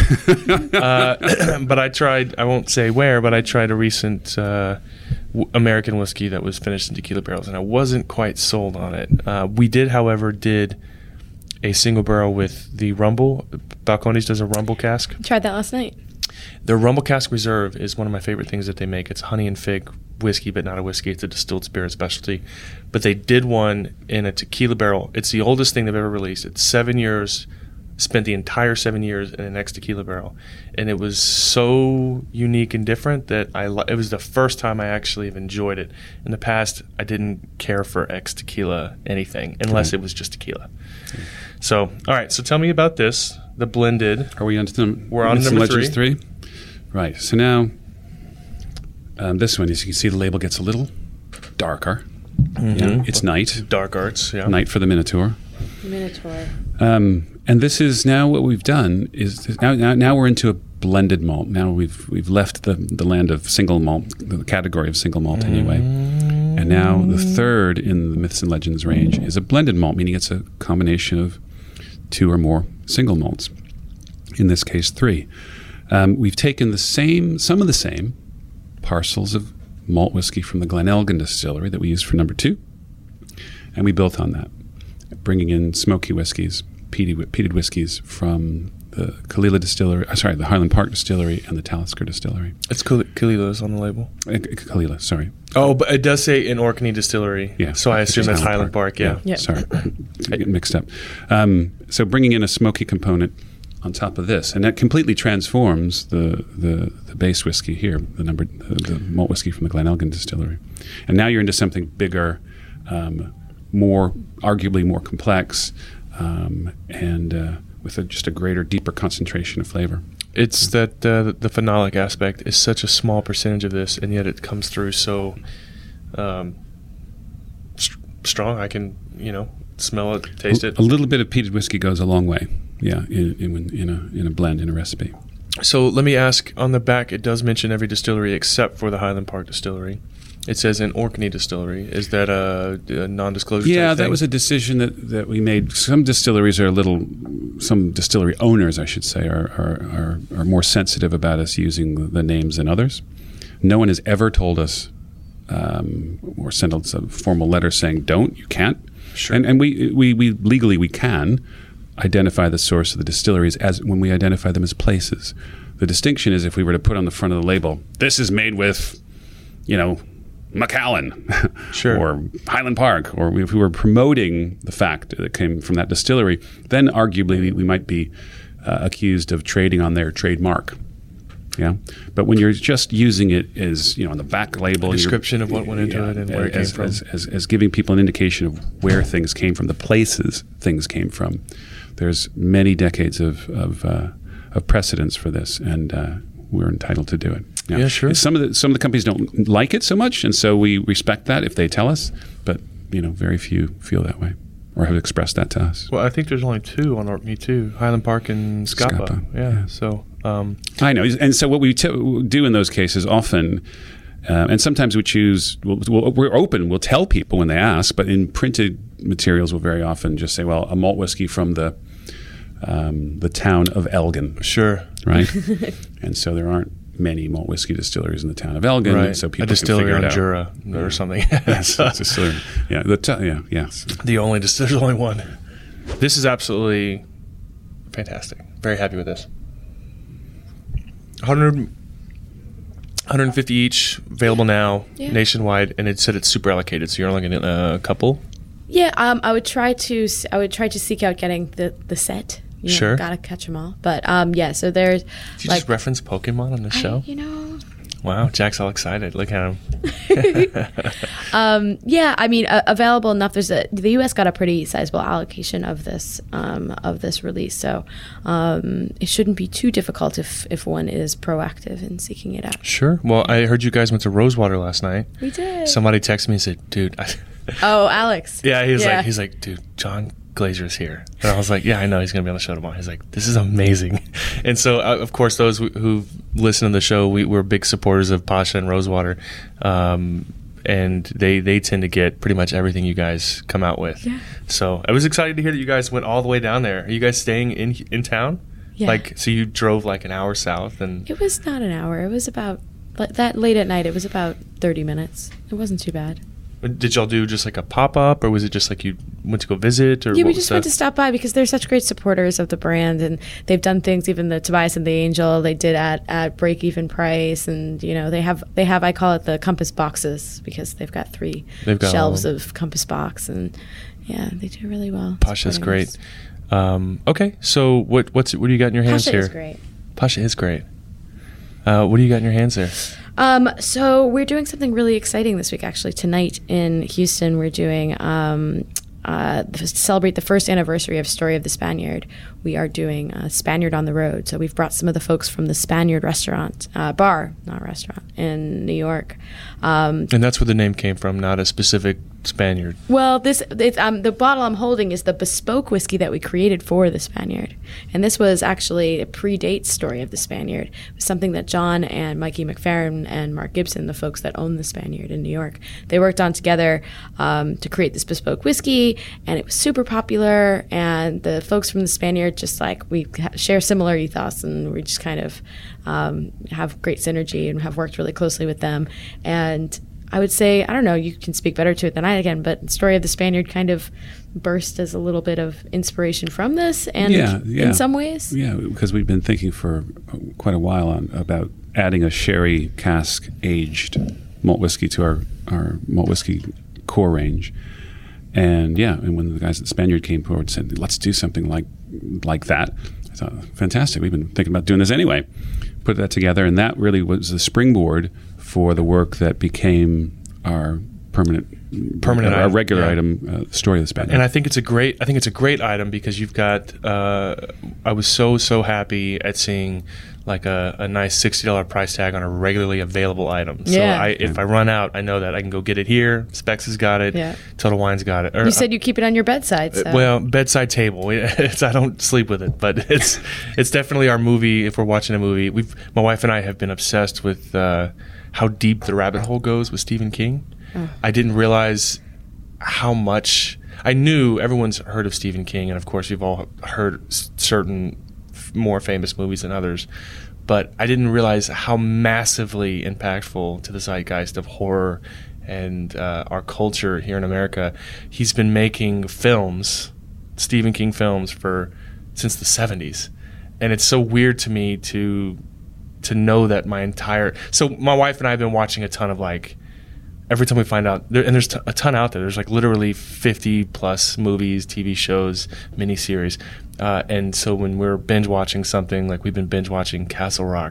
uh, but I tried. I won't say where, but I tried a recent uh, w- American whiskey that was finished in tequila barrels, and I wasn't quite sold on it. Uh, we did, however, did a single barrel with the Rumble. Balcones does a Rumble cask. Tried that last night. The Rumble Cask Reserve is one of my favorite things that they make. It's honey and fig whiskey, but not a whiskey. It's a distilled spirit specialty. But they did one in a tequila barrel. It's the oldest thing they've ever released. It's seven years, spent the entire seven years in an ex tequila barrel. And it was so unique and different that I li- it was the first time I actually have enjoyed it. In the past, I didn't care for ex tequila anything unless it was just tequila. So, all right. So tell me about this, the blended. Are we on to them? We're on Myths and number Legends three. Right. So now, um, this one, as you can see, the label gets a little darker. Yeah, it's night. Dark Arts, yeah. Night for the Minotaur. Minotaur. Um, and this is now what we've done is now, now now we're into a blended malt. Now we've we've left the, the land of single malt, the category of single malt anyway. And now the third in the Myths and Legends range is a blended malt, meaning it's a combination of two or more single malts. In this case, three. Um, we've taken the same, some of the same parcels of malt whiskey from the Glenelgan distillery that we used for number two, and we built on that, bringing in smoky whiskeys, peated, peated whiskeys from the Kalila distillery, uh, sorry, the Highland Park distillery and the Talisker distillery. It's Kal- Kalila's on the label. Uh, Kalila, sorry. Oh, but it does say in Orkney Distillery. Yeah. So I which assume is that's Highland Park, yeah. Yeah. Sorry, I get mixed up. Um, so bringing in a smoky component on top of this, and that completely transforms the the, the base whiskey here, the number the, the malt whiskey from the Glenelgan distillery, and now you're into something bigger, um, more arguably more complex, um, and uh, with a, just a greater, deeper concentration of flavor. It's that uh, the phenolic aspect is such a small percentage of this, and yet it comes through so um, st- strong. I can, you know, smell it, taste it. A little bit of peated whiskey goes a long way. Yeah, in, in, in a in a blend, in a recipe. So let me ask, on the back, it does mention every distillery except for the Highland Park Distillery. It says in Orkney Distillery. Is that a, a non-disclosure Yeah, type that thing? was a decision that, that we made. Some distilleries are a little, some distillery owners, I should say, are are, are, are more sensitive about us using the names than others. No one has ever told us um, or sent us a formal letter saying, don't, you can't. Sure. And, and we, we, we legally, we can identify the source of the distilleries as when we identify them as places. The distinction is if we were to put on the front of the label, this is made with, you know, Macallan, Sure. or Highland Park, or if we were promoting the fact that it came from that distillery, then arguably we might be uh, accused of trading on their trademark. Yeah, but when you're just using it as, you know, on the back label, a description of what went into yeah, it and where it came as, from, as, as, as giving people an indication of where things came from, the places things came from. There's many decades of of, uh, of precedence for this, and uh, we're entitled to do it. Now, yeah, sure. Some of the some of the companies don't like it so much, and so we respect that if they tell us. But you know, very few feel that way or have expressed that to us. Well, I think there's only two on Orkney too, Highland Park and Scapa. Scapa, Yeah, yeah. so um, I know, and so what we t- do in those cases often, uh, and sometimes we choose. We'll, we'll, we're open. We'll tell people when they ask, but in printed materials, we'll very often just say, "Well, a malt whiskey from the um, the town of Elgin." sure, Right, and so there aren't many malt whiskey distilleries in the town of Elgin, right. and so people a distillery can on figure it out. Jura or something. Yes, it's a distillery. Yeah, the t- yeah, yes. The only dis- there's only one. This is absolutely fantastic. Very happy with this. one hundred, one hundred fifty each, available now, Yeah. nationwide, and it said it's super allocated, so you're only getting a couple. Yeah, um, I would try to s- I would try to seek out getting the the set. You know, Sure. gotta catch them all. But um, yeah, so there's Did you like just reference Pokemon on the I- show? you know. Wow, Jack's all excited. Look at him. Um, yeah, I mean, uh, available enough. There's a the U S got a pretty sizable allocation of this um, of this release, so um, it shouldn't be too difficult if if one is proactive in seeking it out. Sure. Well, I heard you guys went to Rosewater last night. We did. Somebody texted me and said, "Dude, I, oh, Alex. yeah." He's Yeah. like, he's like, "Dude, John Glazer's here," and I was like, "Yeah, I know he's gonna be on the show tomorrow." He's like, "This is amazing," and so uh, of course those who, who listen to the show, we, we're big supporters of Pasha and Rosewater, um, and they they tend to get pretty much everything you guys come out with. Yeah. So I was excited to hear that you guys went all the way down there. Are you guys staying in in town? Yeah. Like, so you drove like an hour south, and It was not an hour. It was about like that late at night. It was about thirty minutes. It wasn't too bad. did y'all do just like a pop up, or was it just like you went to go visit? Or Yeah, what we was just went that? to stop by because they're such great supporters of the brand, and they've done things. Even the Tobias and the Angel, they did at, at break even price, and you know they have they have I call it the Compass boxes because they've got three They've got shelves all- of Compass box, and yeah, they do really well. Pasha's supporting great. us. Um, okay, so what what's what do you got in your hands Pasha here? is great. Pasha is great. Uh, what do you got in your hands there? Um, so we're doing something really exciting this week. Actually, tonight in Houston, we're doing um, uh, to celebrate the first anniversary of Story of the Spaniard. We are doing uh, Spaniard on the Road. So we've brought some of the folks from the Spaniard restaurant, uh, bar, not restaurant, in New York. Um, And that's where the name came from, not a specific Spaniard. Well, this it's, um, the bottle I'm holding is the bespoke whiskey that we created for the Spaniard, and this was actually a predates Story of the Spaniard. It was something that John and Mikey McFerrin and Mark Gibson, the folks that own the Spaniard in New York, they worked on together um, to create this bespoke whiskey, and it was super popular. And the folks from the Spaniard just like we ha- share similar ethos, and we just kind of um, have great synergy and have worked really closely with them. And I would say, I don't know, you can speak better to it than I again, but Story of the Spaniard kind of burst as a little bit of inspiration from this, and Yeah, yeah. in some ways. Yeah, because we've been thinking for quite a while on about adding a sherry cask aged malt whiskey to our, our malt whiskey core range. And yeah, and when the guys at Spaniard came forward and said, let's do something like like that, I thought, fantastic. We've been thinking about doing this anyway. Put that together, and that really was the springboard for the work that became our permanent, Permanent our item, regular yeah. item, uh, Story of the Spaniard. And I think it's a great. I think it's a great item because you've got. Uh, I was so so happy at seeing like a, a nice sixty dollar price tag on a regularly available item. So Yeah. I, if I run out, I know that I can go get it here. Specs has got it. Yeah. Total Wine's got it. Or, You said you keep it on your bedside. So. Uh, well, bedside table. It's, I don't sleep with it, but it's it's definitely our movie. If we're watching a movie, we've my wife and I have been obsessed with uh, how deep the rabbit hole goes with Stephen King. Oh. I didn't realize how much. I knew everyone's heard of Stephen King, and of course, we've all heard s- certain f- more famous movies than others. But I didn't realize how massively impactful to the zeitgeist of horror and uh, our culture here in America. He's been making films, Stephen King films, for since the seventies, and it's so weird to me to to know that my entire. So my wife and I have been watching a ton of like. Every time we find out, there, and there's t- a ton out there. There's like literally fifty plus movies, T V shows, miniseries, uh, and so when we're binge watching something, like we've been binge watching Castle Rock,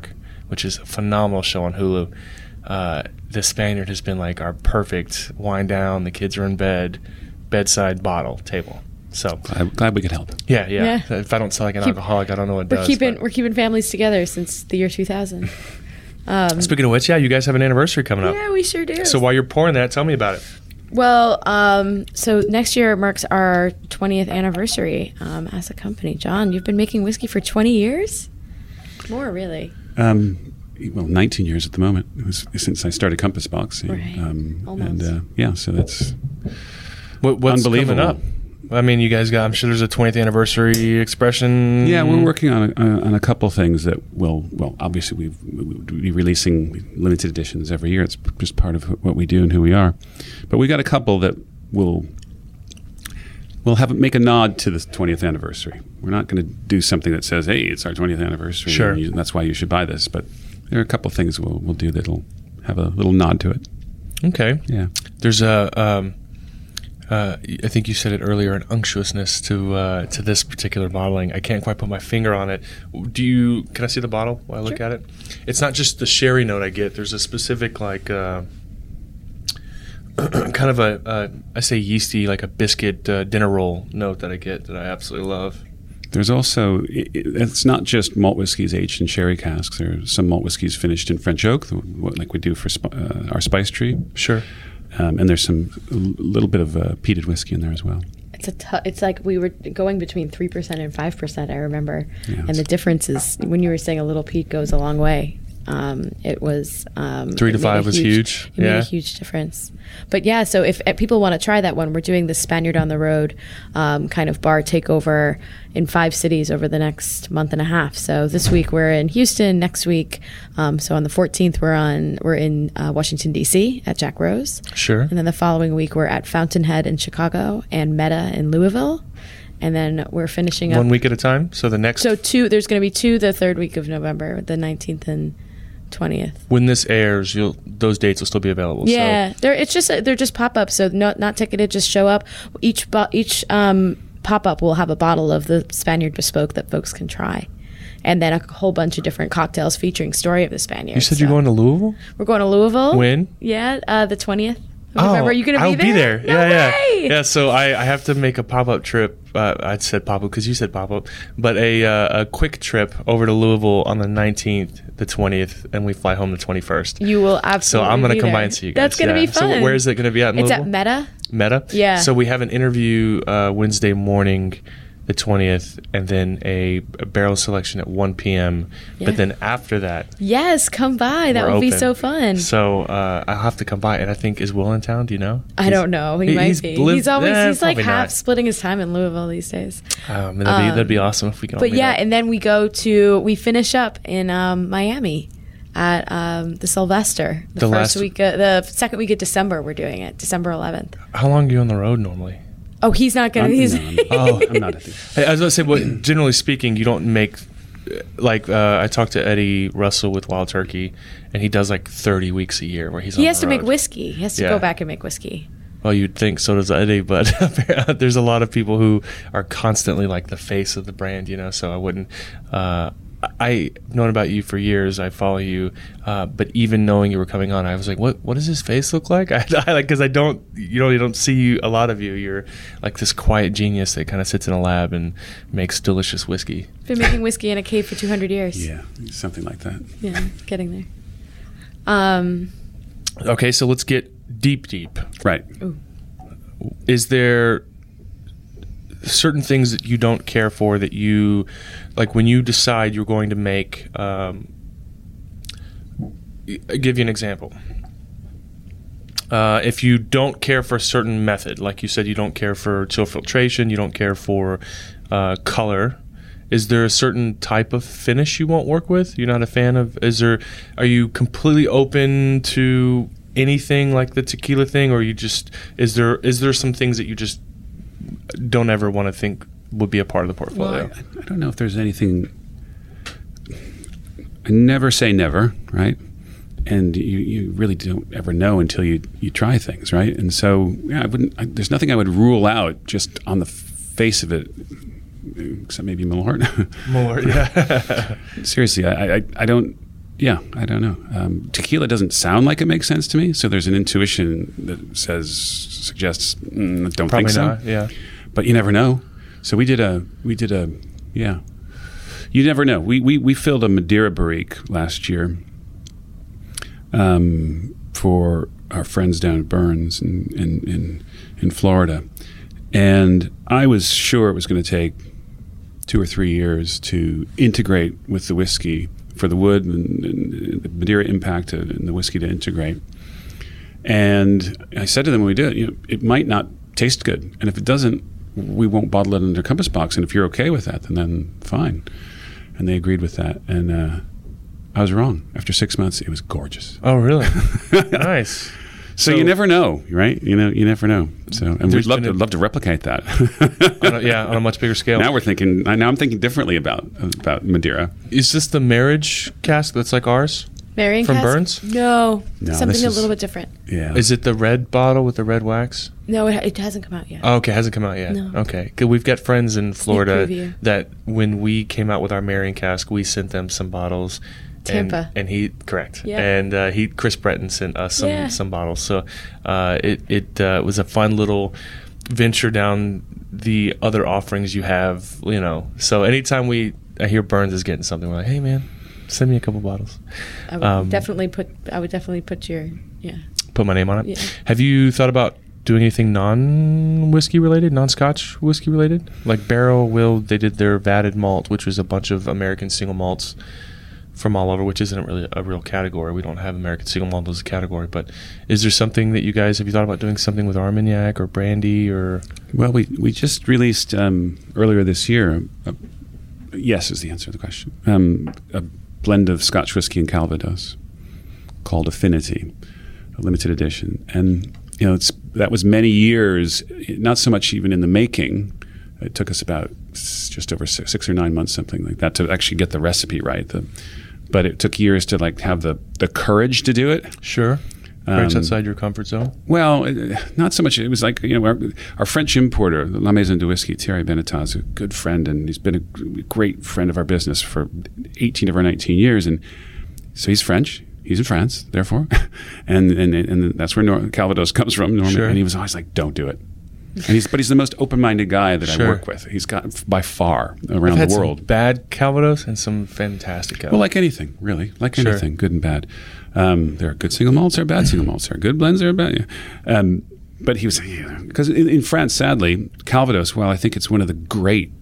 which is a phenomenal show on Hulu. Uh, the Spaniard has been like our perfect wind down. The kids are in bed, bedside bottle table. So I'm glad we could help. Yeah, yeah. Yeah. If I don't sound like an Keep- alcoholic, I don't know what We're does. keeping but- we're keeping families together since the year two thousand. Um, Speaking of which, yeah, you guys have an anniversary coming up. yeah, we sure do. So while you're pouring that, tell me about it. Well, um, so next year marks our twentieth anniversary um, as a company. John, you've been making whiskey for twenty years? More, really. Um, well, nineteen years at the moment. It was since I started Compass Box. Right. Um, Almost. and uh, yeah, so that's What, what's coming Unbelievable. up? I mean, you guys got, I'm sure there's a twentieth anniversary expression. yeah. We're working on a, on a couple things that will well, obviously we've, we'll be releasing limited editions every year. It's just part of what we do and who we are. But we got a couple that will will have make a nod to the twentieth anniversary. We're not going to do something that says, "Hey, it's our twentieth anniversary. Sure. And you, that's why you should buy this." But there are a couple things we'll we'll do that'll have a little nod to it. Okay. Yeah. There's a, um, uh, I think you said it earlier, an unctuousness to uh, to this particular bottling. I can't quite put my finger on it. Do you? Can I see the bottle while I look Sure. at it? It's not just the sherry note I get. There's a specific like. Uh, kind of a, uh, I say yeasty, like a biscuit uh, dinner roll note that I get that I absolutely love. There's also, it, it's not just malt whiskeys aged in sherry casks. There are some malt whiskeys finished in French oak, what- like we do for sp- uh, our spice tree. Sure. Um, and there's some, a little bit of uh, peated whiskey in there as well. It's a t- it's like we were going between three percent and five percent, I remember. Yeah, and it's- the difference is when you were saying a little peat goes a long way. Um, it was um, Three it to made a five was huge. It made Yeah. a huge difference. But yeah, so if, if people want to try that one, we're doing the Spaniard on the Road um, kind of bar takeover in five cities over the next month and a half. So this week we're in Houston. Next week, um, so on the fourteenth, we're on we're in uh, Washington D C at Jack Rose. Sure. And then the following week we're at Fountainhead in Chicago and Meta in Louisville. And then we're finishing up. One week at a time. So the next. So two. There's going to be two the third week of November, the nineteenth and twentieth. when this airs, you'll those dates will still be available. Yeah, So they're it's just they're just pop ups. So not not ticketed. Just show up. Each bo- each um, pop up will have a bottle of the Spaniard Bespoke that folks can try, and then a whole bunch of different cocktails featuring story of the Spaniard. you said So you're going to Louisville? We're going to Louisville. When? Yeah, uh, the twentieth. November. Are you going to be I'll there? be there. No yeah, yeah, way! yeah. So I, I have to make a pop up trip. Uh, I said pop up because you said pop up, but a uh, a quick trip over to Louisville on the nineteenth, the twentieth, and we fly home the twenty-first. You will So absolutely. I'm going be to come by there. and see you guys. That's going to yeah. be fun. So where is it going to be at in It's Louisville? at Meta. Meta. Yeah. So we have an interview uh, Wednesday morning, the twentieth, and then a, a barrel selection at one p.m. Yeah. But then after that, Yes, come by. That we're would be open. so fun. So uh, I'll have to come by. And I think, is Will in town? Do you know? I He's- don't know. He, he- might he's be. lived- he's always eh, he's like probably half not. splitting his time in Louisville these days. Um, and that'd, be, that'd be awesome if we could all But meet yeah, up. and then we go to we finish up in um, Miami at um, the Sylvester. The, The first last- week, uh, the second week of December, we're doing it. December eleventh. How long are you on the road normally? Oh, he's not gonna. I'm, He's no, I'm, Oh. I'm not at the. Hey, I was going to say, well, generally speaking, you don't make, like, uh, I talked to Eddie Russell with Wild Turkey, and he does like thirty weeks a year where he's on he has the to make road. whiskey. He has to Yeah. go back and make whiskey. Well, you'd think so does Eddie, but there's a lot of people who are constantly like the face of the brand, you know. So I wouldn't. Uh, I've known about you for years. I follow you, uh, but even knowing you were coming on, I was like, "What? What does his face look like?" I, I like because I don't, you know, you don't see you, a lot of you. You're like this quiet genius that kind of sits in a lab and makes delicious whiskey. Been making whiskey in a cave for two hundred years. Yeah, something like that. Yeah, getting there. Um, Okay, so let's get deep, deep. Right. Is there certain things that you don't care for that you like when you decide you're going to make um, I'll give you an example. Uh, if you don't care for a certain method, like you said, you don't care for chill filtration, you don't care for uh, color, is there a certain type of finish you won't work with? You're not a fan of? Is there? Are you completely open to anything like the tequila thing, or you just is there is there some things that you just don't ever want to think would be a part of the Well, portfolio? I, I don't know if there's anything. I never say never, right? And you, you really don't ever know until you, you try things, right? And so, yeah, I wouldn't. I, there's nothing I would rule out just on the face of it, except maybe Malort. More, yeah. Seriously, I, I, I don't. yeah, I don't know. Um, tequila doesn't sound like it makes sense to me. So there's an intuition that says, suggests, mm, don't Probably think so. not, yeah. But you never know. So we did a, we did a, yeah. You never know. We we, we filled a Madeira barrique last year um, for our friends down at Burns in, in, in, in Florida. And I was sure it was going to take two or three years to integrate with the whiskey for the wood and, and the Madeira impact and the whiskey to integrate. And I said to them when we did it, you know, it might not taste good. And if it doesn't, we won't bottle it under Compass Box. And if you're okay with that, then, then fine. And they agreed with that. And uh, I was wrong. After six months, it was gorgeous. Oh, really? Nice. So, So- you never know, right? You know, you never know. So, and we'd There's love been to a- love to replicate that. On a- yeah, on a much bigger scale. Now we're thinking. Now I'm thinking differently about about Madeira. Is this the marriage cask that's like ours? Marion From cask? Burns? No, No, something this a is- little bit different. Yeah. Is it the red bottle with the red wax? No, it, it hasn't come out yet. Oh, okay, hasn't come out yet. No. Okay, 'cause we've got friends in Florida preview. that when we came out with our Marion cask, we sent them some bottles. And, Tampa. and he correct, Yeah. and uh, he Chris Breton sent us some Yeah. some bottles. So uh, it it uh, was a fun little venture down the other offerings you have, you know. So anytime we I hear Burns is getting something, we're like, hey man, send me a couple bottles. I would um, definitely put. I would definitely put your. Yeah. Put my name on it. Yeah. Have you thought about doing anything non-whiskey related, non-Scotch whiskey related? Like Barrel Will, they did their vatted malt, which was a bunch of American single malts from all over, which isn't really a real category. We don't have American single malt as a category. But is there something that you guys, have you thought about doing something with Armagnac or brandy or? Well, we we just released um, earlier this year. A, yes, is the answer to the question. Um, a blend of Scotch whiskey and Calvados called Affinity, a limited edition, and you know it's that was many years, not so much even in the making. It took us about s- just over six, six or nine months, something like that, to actually get the recipe right. The, but it took years to like have the the courage to do it. Sure. Breaks Um, outside your comfort zone. Well, uh, not so much. It was like, you know, our, our French importer, La Maison de Whisky, Thierry Benetat, is a good friend, and he's been a g- great friend of our business for eighteen of our nineteen years. And so he's French. He's in France, therefore. and, and and that's where Nor- Calvados comes from, Norman. Sure. And he was always like, don't do it. And he's, but he's the most open-minded guy that Sure. I work with. He's got, by far, I've around had the some world. bad Calvados and some fantastic Calvados. Well, like anything, really. Like Sure. anything, good and bad. Um, there are good single malts, there are bad single malts, there are good blends, there are bad. Yeah. Um, but he was, because in, in France, sadly, Calvados, well, I think it's one of the great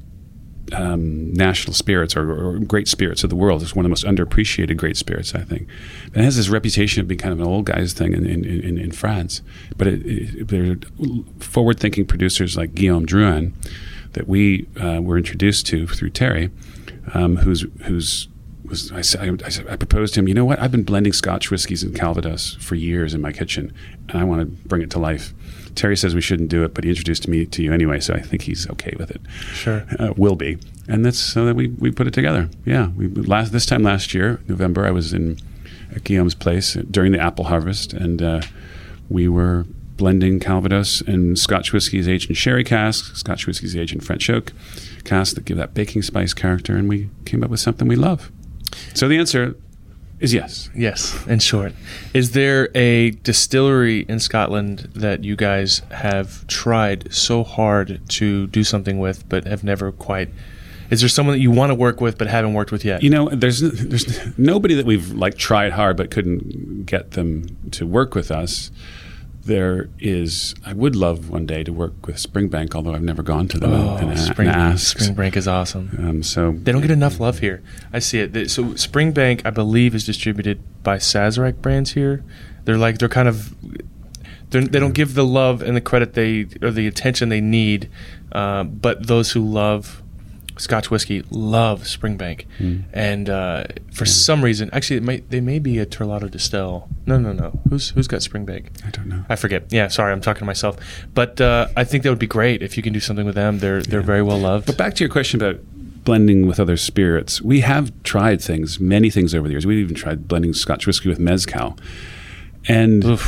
um, national spirits or, or great spirits of the world. It's one of the most underappreciated great spirits, I think. It has this reputation of being kind of an old guy's thing in, in, in, in France. But it, it, there are forward-thinking producers like Guillaume Drouin that we uh, were introduced to through Terry, um, who's who's was I, said, I, said, I proposed to him, you know what? I've been blending Scotch whiskies and Calvados for years in my kitchen, and I want to bring it to life. Terry says we shouldn't do it, but he introduced me to you anyway, so I think he's okay with it. Sure. Uh, will be. And that's so that we, we put it together. Yeah. We last This time last year, November, I was in at Guillaume's place during the apple harvest, and uh, we were blending Calvados and Scotch whiskies aged in sherry casks, Scotch whiskies aged in French oak casks that give that baking spice character, and we came up with something we love. So the answer is yes. Yes, in short. Is there a distillery in Scotland that you guys have tried so hard to do something with but have never quite... Is there someone that you want to work with but haven't worked with yet? You know, there's there's nobody that we've like tried hard but couldn't get them to work with us. There is, I would love one day to work with Springbank, although I've never gone to them Oh, and, and, Spring, and asked. Springbank is awesome. Um, so They don't get enough love here. I see it. They- So Springbank, I believe, is distributed by Sazerac brands here. They're like they're kind of they're, they don't give the love and the credit they or the attention they need. Uh, but those who love Scotch whiskey love Springbank, Mm. and uh, for some reason, actually, it might they may be a Terlato Distel. No, no, no. Who's who's got Springbank? I don't know. I forget. Yeah, sorry, I'm talking to myself. But uh, I think that would be great if you can do something with them. They're they're very well loved. But back to your question about blending with other spirits, we have tried things, many things over the years. We've even tried blending Scotch whiskey with mezcal, and Oof.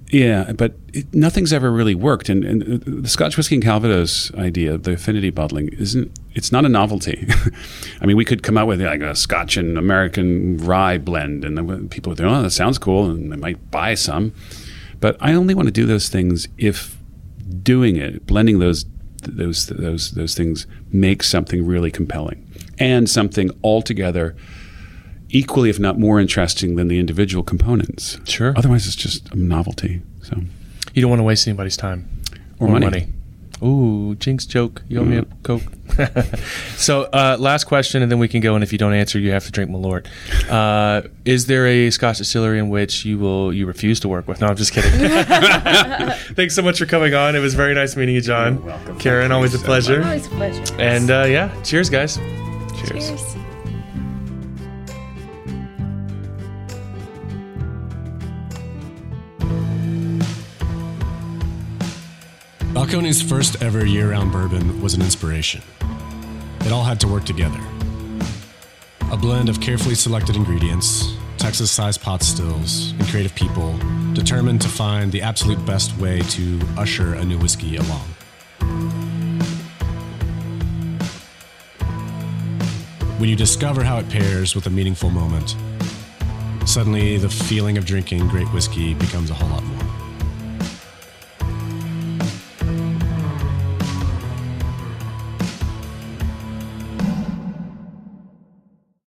Yeah, but it, nothing's ever really worked. And, and the Scotch whiskey and Calvados idea, the affinity bottling, isn't. It's not a novelty. I mean, we could come out with like a Scotch and American rye blend, and then people would think, "Oh, that sounds cool," and they might buy some. But I only want to do those things if doing it, blending those those those those things, makes something really compelling and something altogether equally, if not more, interesting than the individual components. Sure. Otherwise, it's just a novelty. So you don't want to waste anybody's time or, or money. money. Ooh, jinx joke. You owe mm. me a Coke. So uh, last question, and then we can go. And if you don't answer, you have to drink Malort. Uh, is there a Scotch distillery in which you will you refuse to work with? No, I'm just kidding. Thanks so much for coming on. It was very nice meeting you, John. You're welcome. Karen, always a pleasure. Always a pleasure. And uh, yeah, cheers, guys. Cheers. Cheers. Balcones' first ever year-round bourbon was an inspiration. It all had to work together. A blend of carefully selected ingredients, Texas-sized pot stills, and creative people determined to find the absolute best way to usher a new whiskey along. When you discover how it pairs with a meaningful moment, suddenly the feeling of drinking great whiskey becomes a whole lot more.